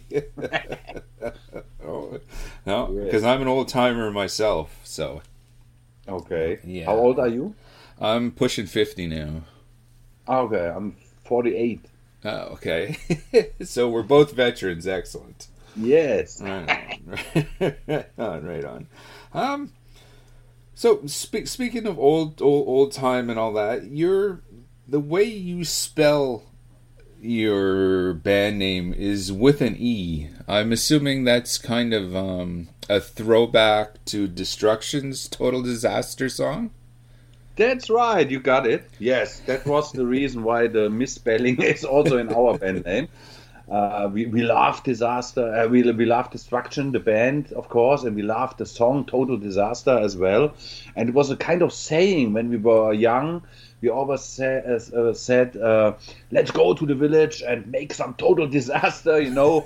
Oh, no, because I'm an old timer myself. So. Okay. Yeah. How old are you? I'm pushing 50 now. Okay, I'm 48. Oh, okay. So we're both veterans. Excellent. Yes. Right on. Right on. So speaking of old time and all that, the way you spell your band name is with an E. I'm assuming that's kind of a throwback to Destruction's Total Disaster song. That's right, you got it. Yes, that was the reason why the misspelling is also in our band name. We love Disaster, we love Destruction, the band, of course, and we love the song Total Disaster as well. And it was a kind of saying when we were young. We always said, let's go to the village and make some total disaster, you know.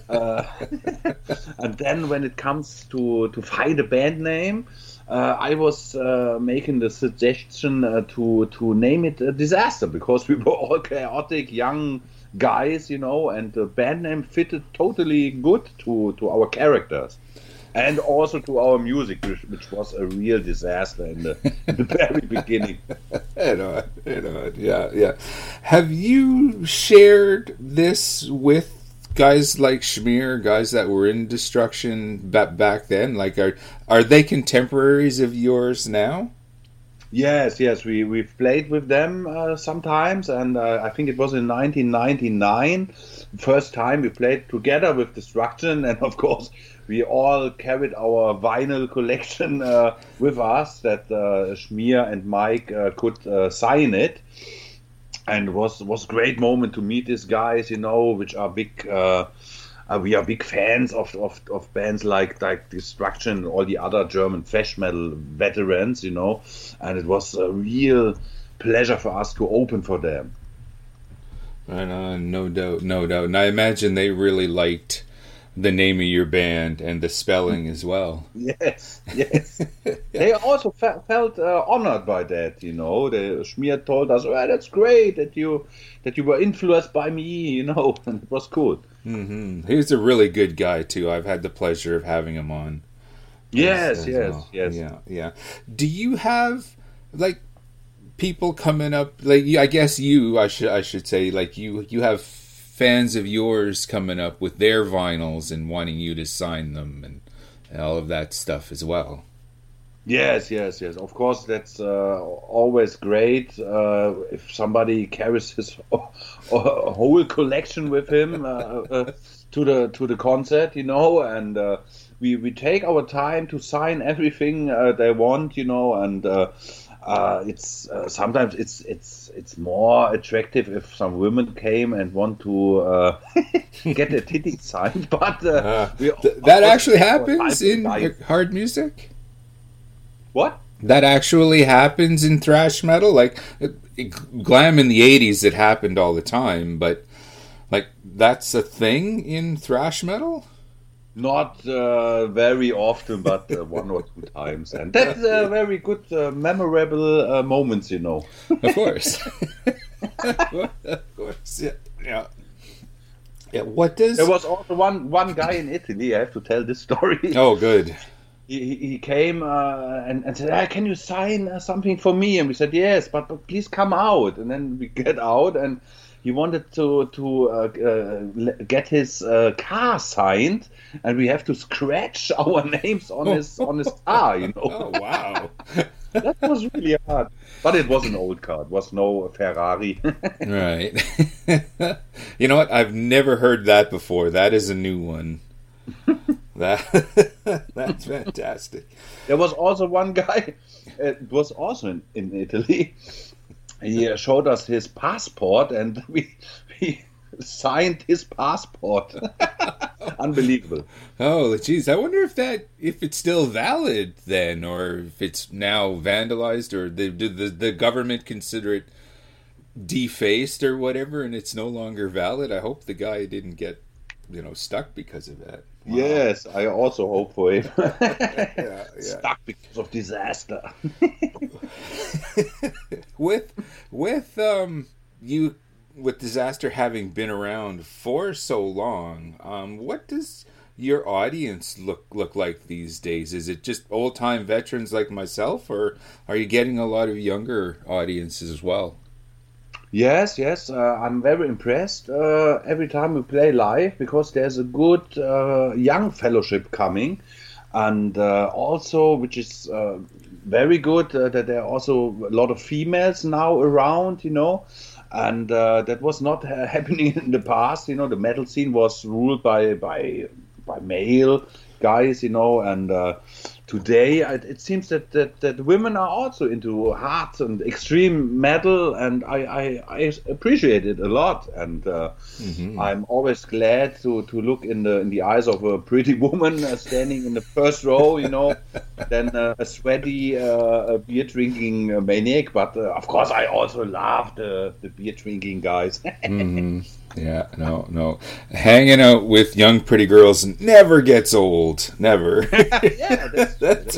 And then when it comes to find a band name, I was making the suggestion to name it Disaster, because we were all chaotic young guys, you know, and the band name fitted totally good to our characters. And also to our music, which was a real disaster in the very beginning. Yeah. Have you shared this with guys like Schmier, guys that were in Destruction back then? Like, are they contemporaries of yours now? Yes. We've played with them sometimes, and I think it was in 1999, first time we played together with Destruction, and of course we all carried our vinyl collection with us, that Schmier and Mike could sign it. And it was a great moment to meet these guys, you know, which are big. We are big fans of bands like Destruction and all the other German thrash metal veterans, you know. And it was a real pleasure for us to open for them. Right on, no doubt. And I imagine they really liked the name of your band and the spelling as well. Yes. They also felt honored by that, you know. Schmier told us, "Well, that's great that you were influenced by me," you know, and it was cool. Mm-hmm. He's a really good guy too. I've had the pleasure of having him on. Yes. Yeah. Do you have like people coming up? Like, I guess I should say, like you have fans of yours coming up with their vinyls and wanting you to sign them and all of that stuff as well. Yes. Of course, that's always great if somebody carries his whole collection with him to the concert, you know. And we take our time to sign everything they want, you know. And it's sometimes it's more attractive if some women came and want to get a titty signed, but that actually happens in hard music. What? That actually happens in thrash metal, like glam in the 80s. It happened all the time, but like that's a thing in thrash metal. Not very often, but one or two times, and that's very good, memorable moments, you know. Of course, of course, yeah. What does? There was also one guy in Italy. I have to tell this story. Oh, good. He came and said, "Can you sign something for me?" And we said, "Yes, but please come out." And then we get out, and he wanted to get his car signed, and we have to scratch our names on his car, you know. Oh, wow. That was really hard. But it was an old car. It was no Ferrari. Right. You know what? I've never heard that before. That is a new one. That's fantastic. There was also one guy, it was also in Italy. He showed us his passport, and we signed his passport. Unbelievable. Oh, geez. I wonder if it's still valid then, or if it's now vandalized, or did the government consider it defaced or whatever, and it's no longer valid. I hope the guy didn't get, stuck because of that. Wow. Yes, I also hope for him. Yeah. Stuck because of disaster. With disaster having been around for so long, what does your audience look like these days? Is it just old time veterans like myself, or are you getting a lot of younger audiences as well? Yes, I'm very impressed every time we play live, because there's a good young fellowship coming, and also, which is very good, that there are also a lot of females now around, and that was not happening in the past. The metal scene was ruled by male guys, and today it seems that women are also into hard and extreme metal, and I appreciate it a lot, and I'm always glad to look in the eyes of a pretty woman standing in the first row, than a sweaty beer drinking maniac. But of course I also love the beer drinking guys. Yeah, no. Hanging out with young pretty girls never gets old. Never. Yeah, that's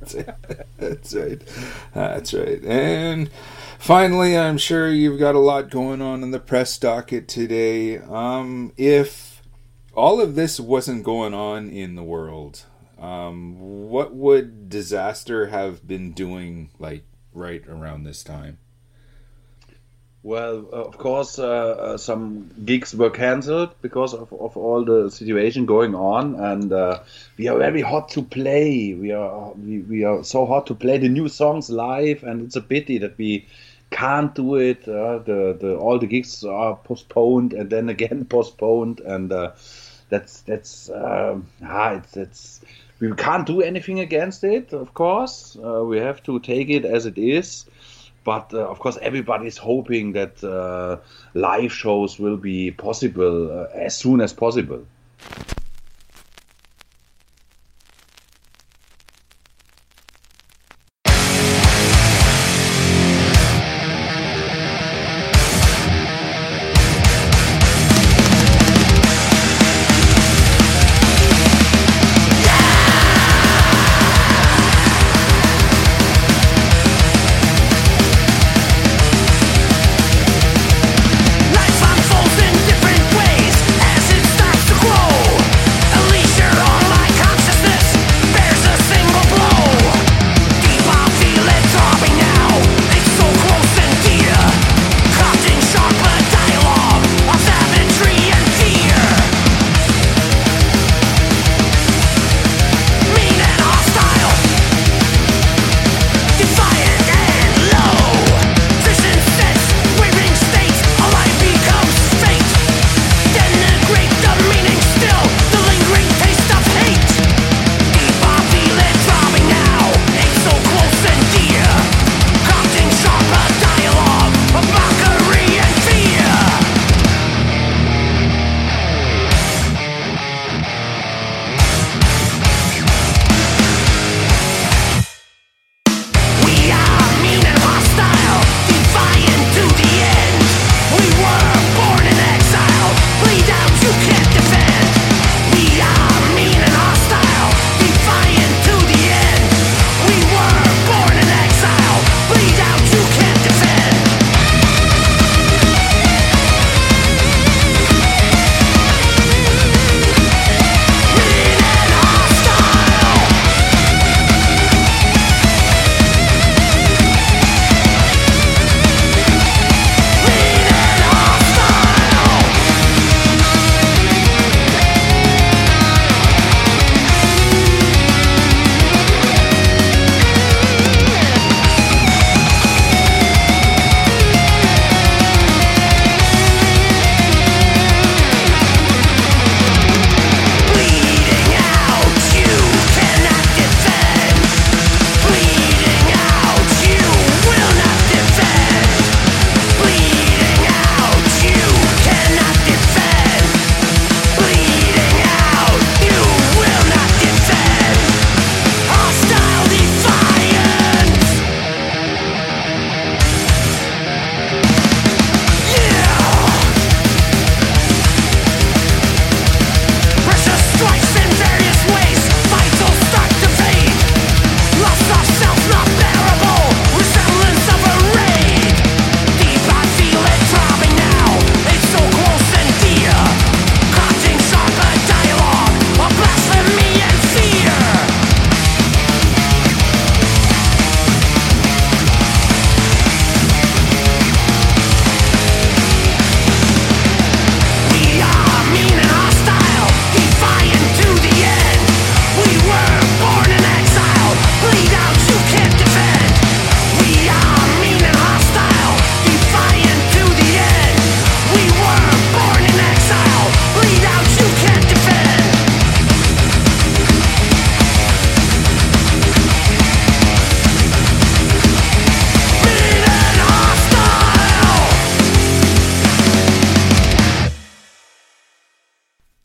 right. And finally, I'm sure you've got a lot going on in the press docket today. If all of this wasn't going on in the world, what would Disaster have been doing right around this time? Well, of course, some gigs were cancelled because of all the situation going on, and we are very hot to play. We are so hot to play the new songs live, and it's a pity that we can't do it. All the gigs are postponed and then again postponed, and that's we can't do anything against it. Of course, we have to take it as it is. But of course, everybody's hoping that live shows will be possible as soon as possible. Life unfolds in different ways as it starts to grow.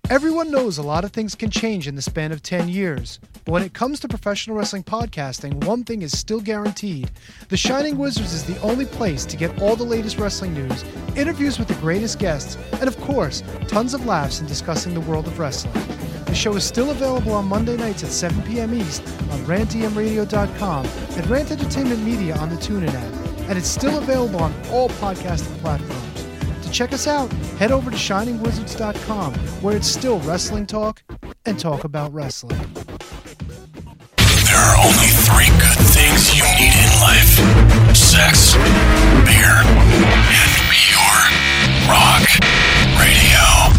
Everyone knows a lot of things can change in the span of 10 years. But when it comes to professional wrestling podcasting, one thing is still guaranteed. The Shining Wizards is the only place to get all the latest wrestling news, interviews with the greatest guests, and of course, tons of laughs in discussing the world of wrestling. The show is still available on Monday nights at 7 p.m. East on rantdmradio.com and Rant Entertainment Media on the TuneIn app. And it's still available on all podcasting platforms. To check us out, head over to shiningwizards.com, where it's still wrestling talk and talk about wrestling. There are only 3 good things you need in life: sex, beer, and pure rock radio.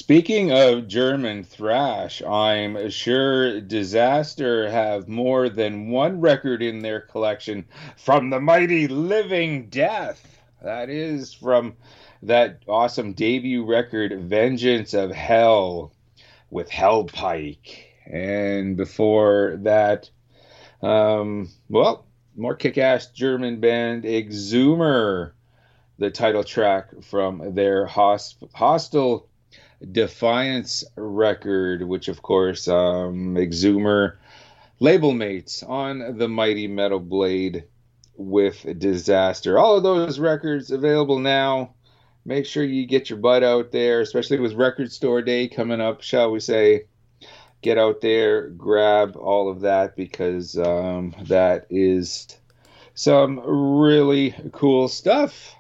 Speaking of German thrash, I'm sure Disaster have more than one record in their collection from the mighty Living Death. That is from that awesome debut record, Vengeance of Hell, with Hellpike. And before that, more kick-ass German band, Exhumer, the title track from their Hostile Defiance record, which of course Exhumer label mates on the mighty Metal Blade with Disaster. All of those records available now. Make sure you get your butt out there, especially with Record Store Day coming up, shall we say. Get out there, grab all of that, because that is some really cool stuff.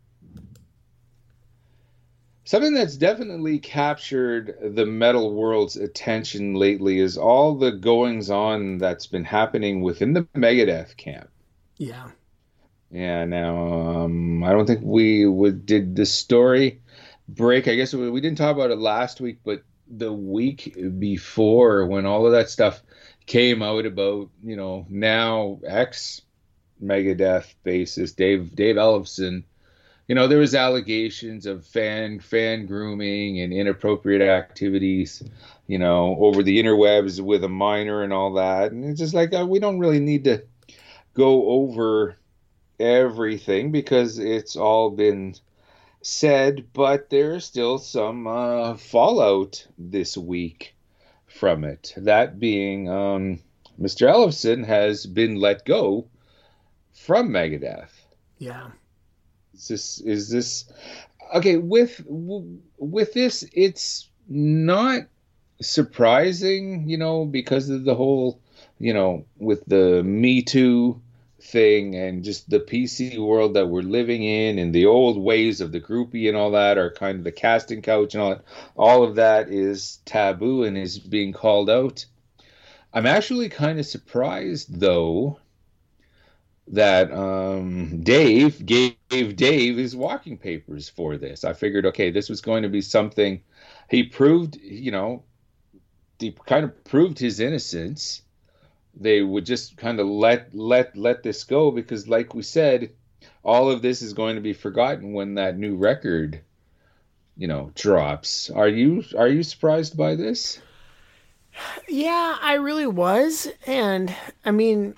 Something that's definitely captured the metal world's attention lately is all the goings-on that's been happening within the Megadeth camp. Yeah. Yeah, now, I don't think did the story break. I guess we didn't talk about it last week, but the week before, when all of that stuff came out about, now ex-Megadeth bassist Dave Ellefson, there was allegations of fan grooming and inappropriate activities, over the interwebs with a minor and all that. And it's just like, we don't really need to go over everything because it's all been said, but there's still some fallout this week from it. That being, Mr. Ellefson has been let go from Megadeth. Yeah. Is this okay? With this, it's not surprising, because of the whole, with the Me Too thing and just the PC world that we're living in, and the old ways of the groupie and all that are kind of the casting couch and all that. All of that is taboo and is being called out. I'm actually kind of surprised, though, that Dave gave Dave his walking papers for this. I figured, okay, this was going to be something. He proved, he kind of proved his innocence. They would just kind of let this go because, like we said, all of this is going to be forgotten when that new record, drops. Are you surprised by this? Yeah, I really was. And I mean,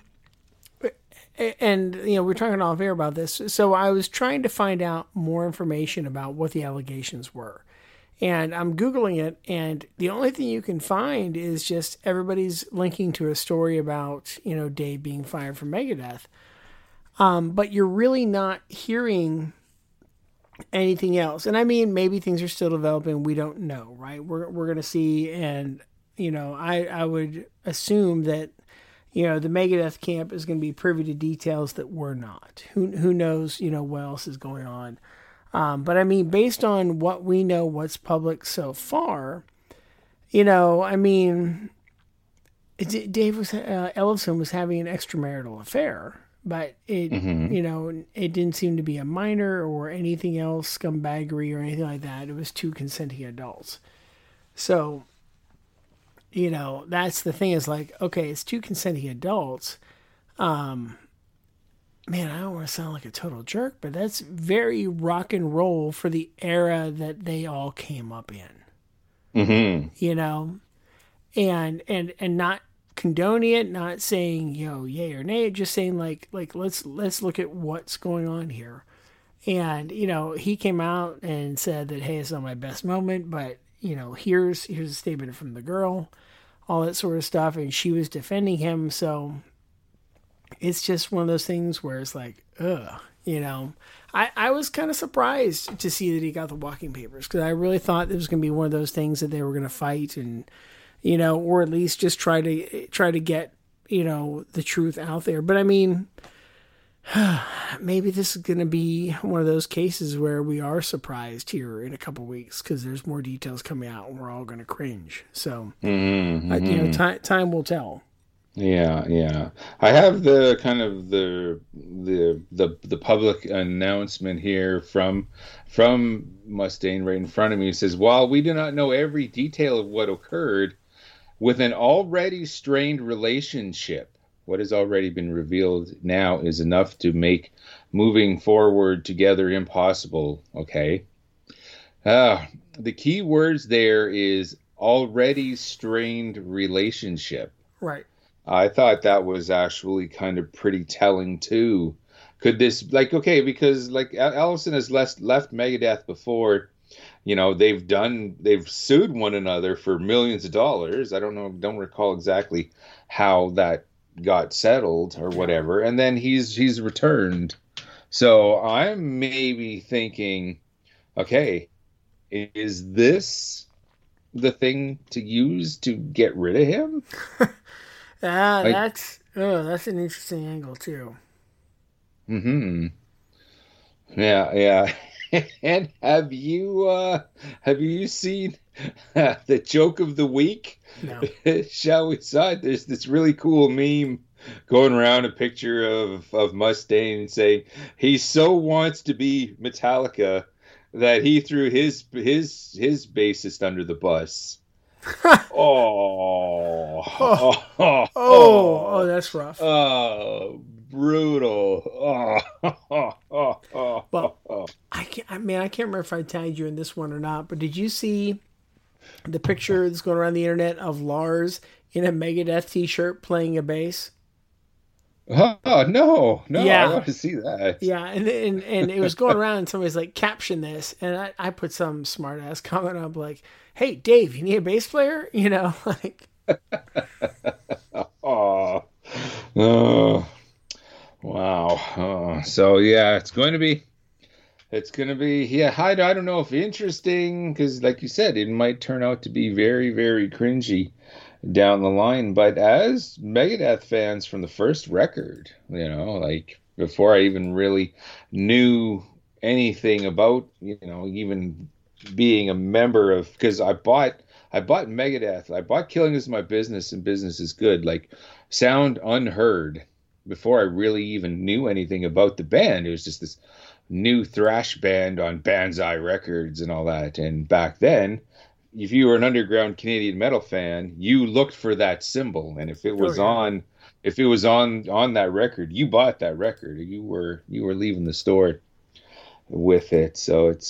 we're talking off air about this. So I was trying to find out more information about what the allegations were. And I'm Googling it, and the only thing you can find is just everybody's linking to a story about, Dave being fired from Megadeth. But you're really not hearing anything else. And I mean, maybe things are still developing. We don't know, right? We're going to see. And, I would assume that, the Megadeth camp is going to be privy to details that we're not. Who knows, what else is going on. But I mean, based on what we know, what's public so far, Dave Ellefson was having an extramarital affair, but it, it didn't seem to be a minor or anything else, scumbaggery or anything like that. It was two consenting adults. So, that's the thing is like, okay, it's two consenting adults. Man, I don't want to sound like a total jerk, but that's very rock and roll for the era that they all came up in. Mm-hmm. And not condoning it, not saying, yay or nay, just saying like let's look at what's going on here. And, he came out and said that, hey, it's not my best moment, but, here's a statement from the girl, all that sort of stuff. And she was defending him. So it's just one of those things where it's like, ugh, I was kind of surprised to see that he got the walking papers because I really thought it was going to be one of those things that they were going to fight and, or at least just try to get, the truth out there. But I mean, maybe this is going to be one of those cases where we are surprised here in a couple of weeks because there's more details coming out and we're all going to cringe. So, time will tell. Yeah. I have the kind of the public announcement here from Mustaine right in front of me. It says, while we do not know every detail of what occurred with an already strained relationship, what has already been revealed now is enough to make moving forward together impossible. Okay. The key words there is already strained relationship. Right. I thought that was actually kind of pretty telling too. Could this, because Allison has left Megadeth before, they've sued one another for millions of dollars. I don't recall exactly how that got settled or whatever. And then he's returned. So I'm maybe thinking, okay, is this the thing to use to get rid of him? That's an interesting angle too. Mm-hmm. Yeah. And have you seen the joke of the week? No. Shall we side? There's this really cool meme going around, a picture of Mustaine saying he so wants to be Metallica that he threw his bassist under the bus. Oh, that's rough. Oh, brutal. Well, I can't remember if I tagged you in this one or not, but did you see the picture that's going around the internet of Lars in a Megadeth t-shirt playing a bass? Oh, no, yeah. I want to see that. Yeah, and it was going around, and somebody's like, caption this, and I put some smart ass comment up like, hey, Dave, you need a bass player? Oh, wow. So yeah, it's going to be, yeah, I don't know if interesting, because like you said, it might turn out to be very, very cringy down the line. But as Megadeth fans from the first record, before I even really knew anything about, even being a member of, because I bought Megadeth, I bought Killing Is My Business and Business Is Good, Sound Unheard, before I really even knew anything about the band. It was just this new thrash band on Banzai Records and all that. And back then, if you were an underground Canadian metal fan, you looked for that symbol, and if it was on that record, you bought that record. You were leaving the store with it. So it's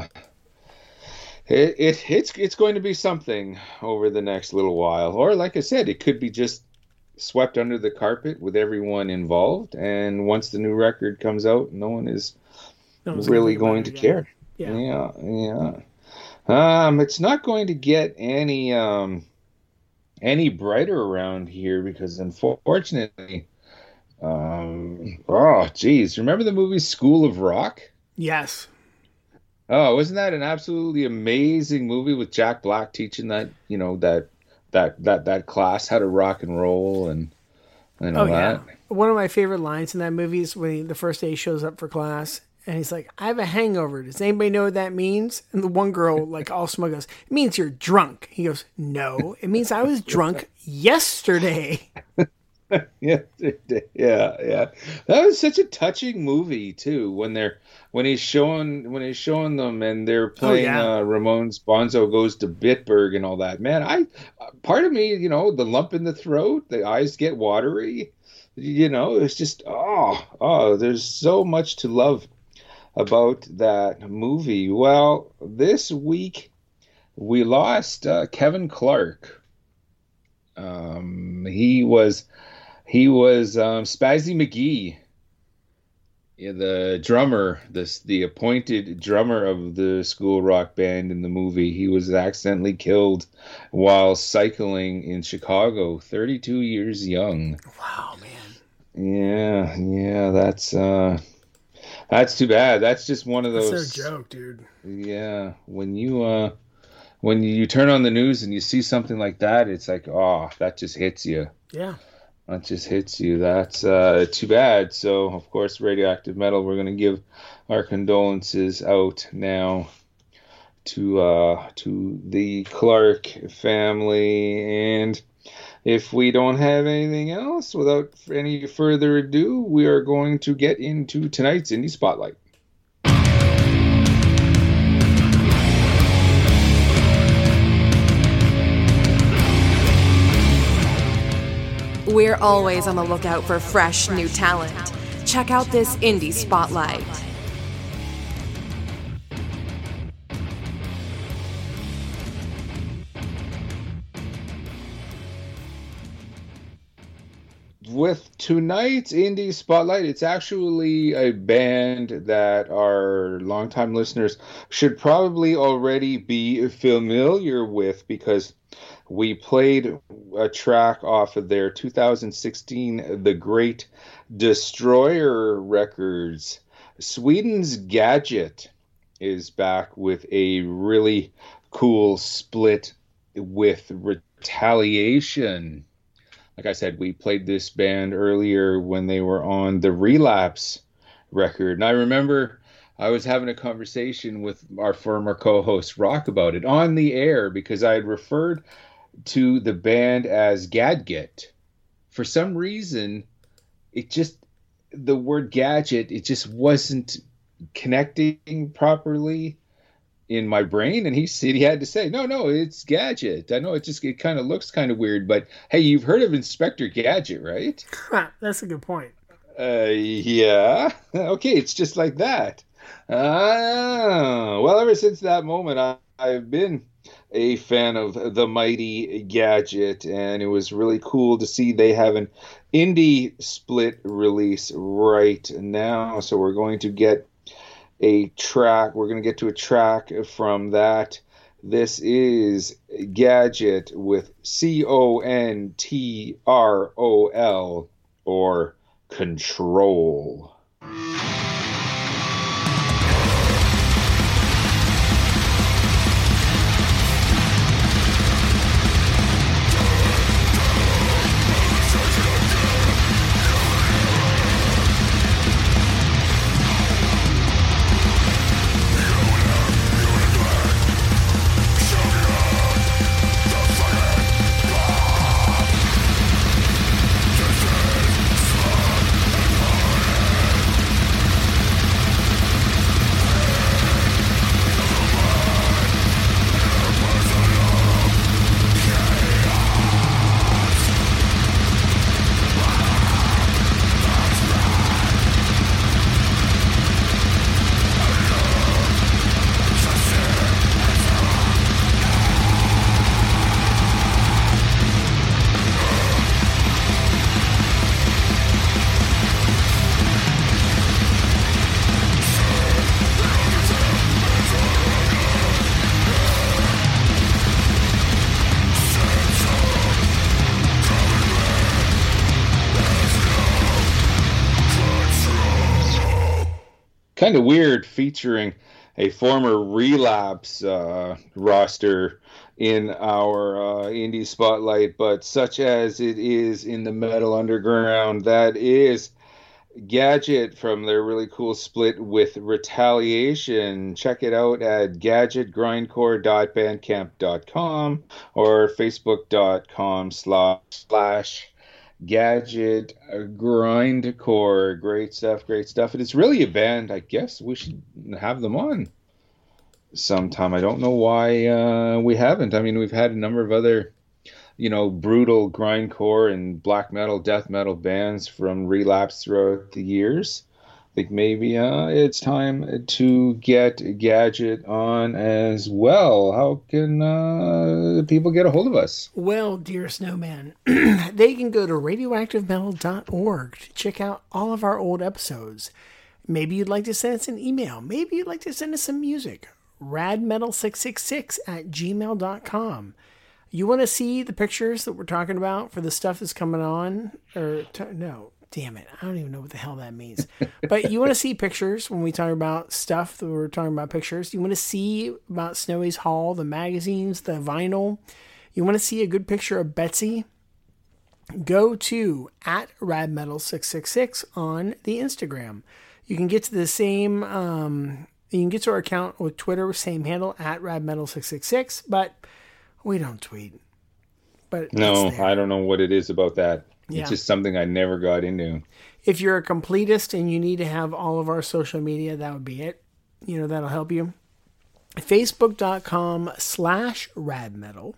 it's going to be something over the next little while. Or like I said, it could be just swept under the carpet with everyone involved, and once the new record comes out, no one is really going to care. Yeah. It's not going to get any brighter around here, because unfortunately, remember the movie School of Rock? Yes. Oh, wasn't that an absolutely amazing movie with Jack Black teaching that class how to rock and roll and all that? Yeah. One of my favorite lines in that movie is when the first day he shows up for class. And he's like, I have a hangover. Does anybody know what that means? And the one girl, all smug, goes, it means you're drunk. He goes, no, it means I was drunk yesterday. Yesterday. Yeah. That was such a touching movie too. When he's showing them and they're playing Ramones Bonzo Goes to Bitburg and all that. Man, part of me, the lump in the throat, the eyes get watery. It's just there's so much to love about that movie. Well, this week we lost Kevin Clark. He was Spazzy McGee, the drummer, the appointed drummer of the School Rock band in the movie. He was accidentally killed while cycling in Chicago, 32 years young. Wow, man. Yeah, that's too bad. That's just one of those. That's no joke, dude. Yeah, when you turn on the news and you see something like that, it's like, that just hits you. Yeah. That just hits you. That's too bad. So, of course, Radioactive Metal, we're going to give our condolences out now to the Clark family. And if we don't have anything else, without any further ado, we are going to get into tonight's Indie Spotlight. We're always on the lookout for fresh new talent. Check out this Indie Spotlight. With tonight's Indie Spotlight, it's actually a band that our longtime listeners should probably already be familiar with, because we played a track off of their 2016 The Great Destroyer records. Sweden's Gadget is back with a really cool split with Retaliation. Like I said, we played this band earlier when they were on the Relapse record. And I remember I was having a conversation with our former co-host Rock about it on the air, because I had referred to the band as Gadget. For some reason, the word gadget, it just wasn't connecting properly in my brain, and he said he had to say, no, it's Gadget. I know it kind of looks kind of weird, but hey, you've heard of Inspector Gadget, right? That's a good point. Yeah. Okay, it's just like that. Well, ever since that moment, I've been a fan of the mighty Gadget, and it was really cool to see they have an indie split release right now. So we're going to get a track. We're going to get to a track from that. This is Gadget with Control, or Control. Kind of weird featuring a former Relapse roster in our Indie Spotlight, but such as it is in the metal underground, that is Gadget from their really cool split with Retaliation. Check it out at gadgetgrindcore.bandcamp.com or facebook.com/Gadget Grindcore. Great stuff. And it's really a band, I guess we should have them on sometime. I don't know why we haven't. I mean, we've had a number of other, brutal grindcore and black metal, death metal bands from Relapse throughout the years. I think maybe it's time to get Gadget on as well. How can people get a hold of us? Well, dear Snowman, they can go to radioactivemetal.org to check out all of our old episodes. Maybe you'd like to send us an email. Maybe you'd like to send us some music. radmetal666@gmail.com. You want to see the pictures that we're talking about for the stuff that's coming on? No, damn it. I don't even know what the hell that means. But you want to see pictures when we talk about stuff that we're talking about pictures. You want to see about Snowy's Hall, the magazines, the vinyl. You want to see a good picture of Betsy? Go to @radmetal666 on the Instagram. You can get to the same, you can get to our account with Twitter, same handle, @radmetal666, but we don't tweet. but No, it's there. I don't know what it is about that. Yeah. It's just something I never got into. If you're a completist and you need to have all of our social media, that would be it. You know, that'll help you. Facebook.com/radmetal.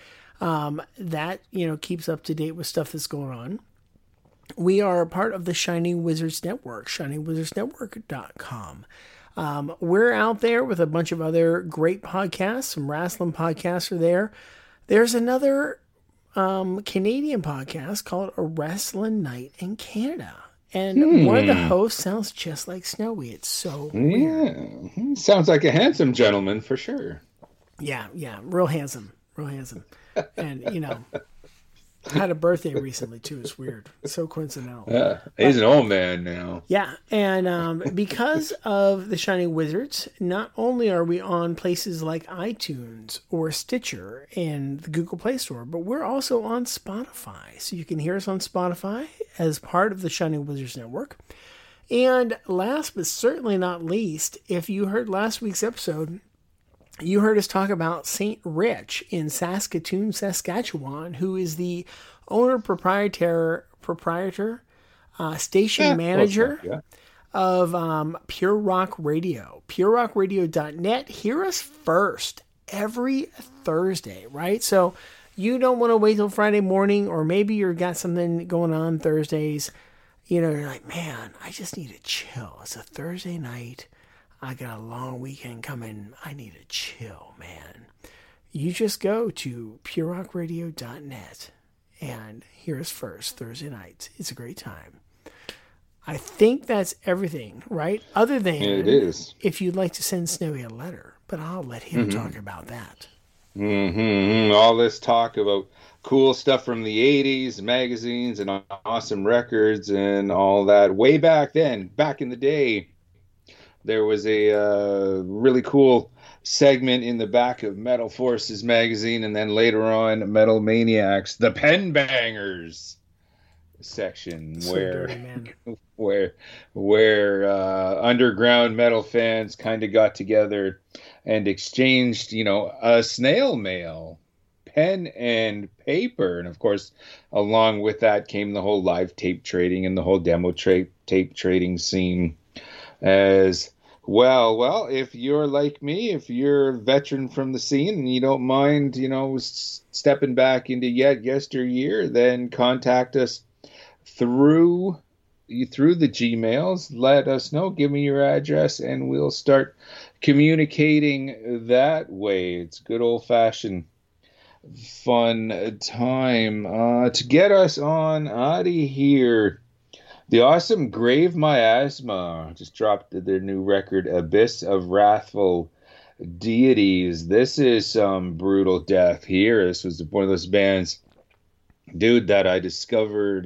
That, you know, keeps up to date with stuff that's going on. We are a part of the Shining Wizards Network, shiningwizardsnetwork.com. We're out there with a bunch of other great podcasts. Some wrestling podcasts are there. There's another Canadian podcast called A Wrestling Night in Canada. And one of the hosts sounds just like Snowy. It's so weird. Yeah, sounds like a handsome gentleman for sure. Yeah, real handsome. And, you know, had a birthday recently, too. It's weird. It's so coincidental. He's an old man now. Yeah, and because of the Shining Wizards, not only are we on places like iTunes or Stitcher and the Google Play Store, but we're also on Spotify. So you can hear us on Spotify as part of the Shining Wizards Network. And last but certainly not least, if you heard last week's episode, you heard us talk about St. Rich in Saskatoon, Saskatchewan, who is the owner, proprietor, station manager of Pure Rock Radio. PureRockRadio.net. Hear us first every Thursday, right? So you don't want to wait till Friday morning, or maybe you've got something going on Thursdays. You know, you're like, man, I just need to chill. It's a Thursday night. I got a long weekend coming. I need to chill, man. You just go to PureRockRadio.net and hear us first Thursday nights. It's a great time. I think that's everything, right? Other than It is. if you'd like to send Snowy a letter, but I'll let him talk about that. All this talk about cool stuff from the 80s, magazines, and awesome records and all that. Way back then, back in the day, there was a really cool segment in the back of Metal Forces magazine, and then later on Metal Maniacs, the Pen Bangers section, So where dirty, man. where underground metal fans kind of got together and exchanged, you know, a snail mail, pen and paper, and of course, along with that came the whole live tape trading and the whole demo tape trading scene. As well, if you're like me, if you're a veteran from the scene and you don't mind, you know, stepping back into yesteryear, then contact us through the Gmails. Let us know, give me your address, and we'll start communicating that way. It's good old-fashioned fun time. To get us on out of here, the awesome Grave Miasma just dropped their new record, Abyss of Wrathful Deities. This is some brutal death here. This was one of those bands, dude, that I discovered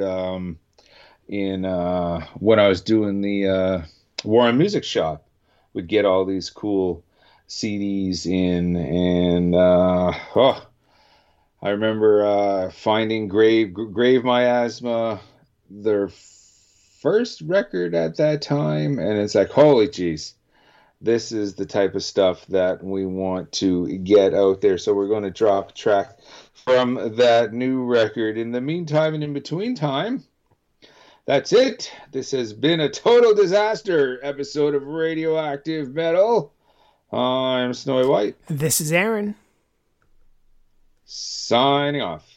in when I was doing the War on Music shop. Would get all these cool CDs in, and I remember finding Grave Miasma, their first record at that time, and it's like, holy jeez, this is the type of stuff that we want to get out there. So we're going to drop a track from that new record. In the meantime and in between time, that's it. This has been a total disaster episode of Radioactive Metal. I'm Snowy White. This is Aaron. Signing off.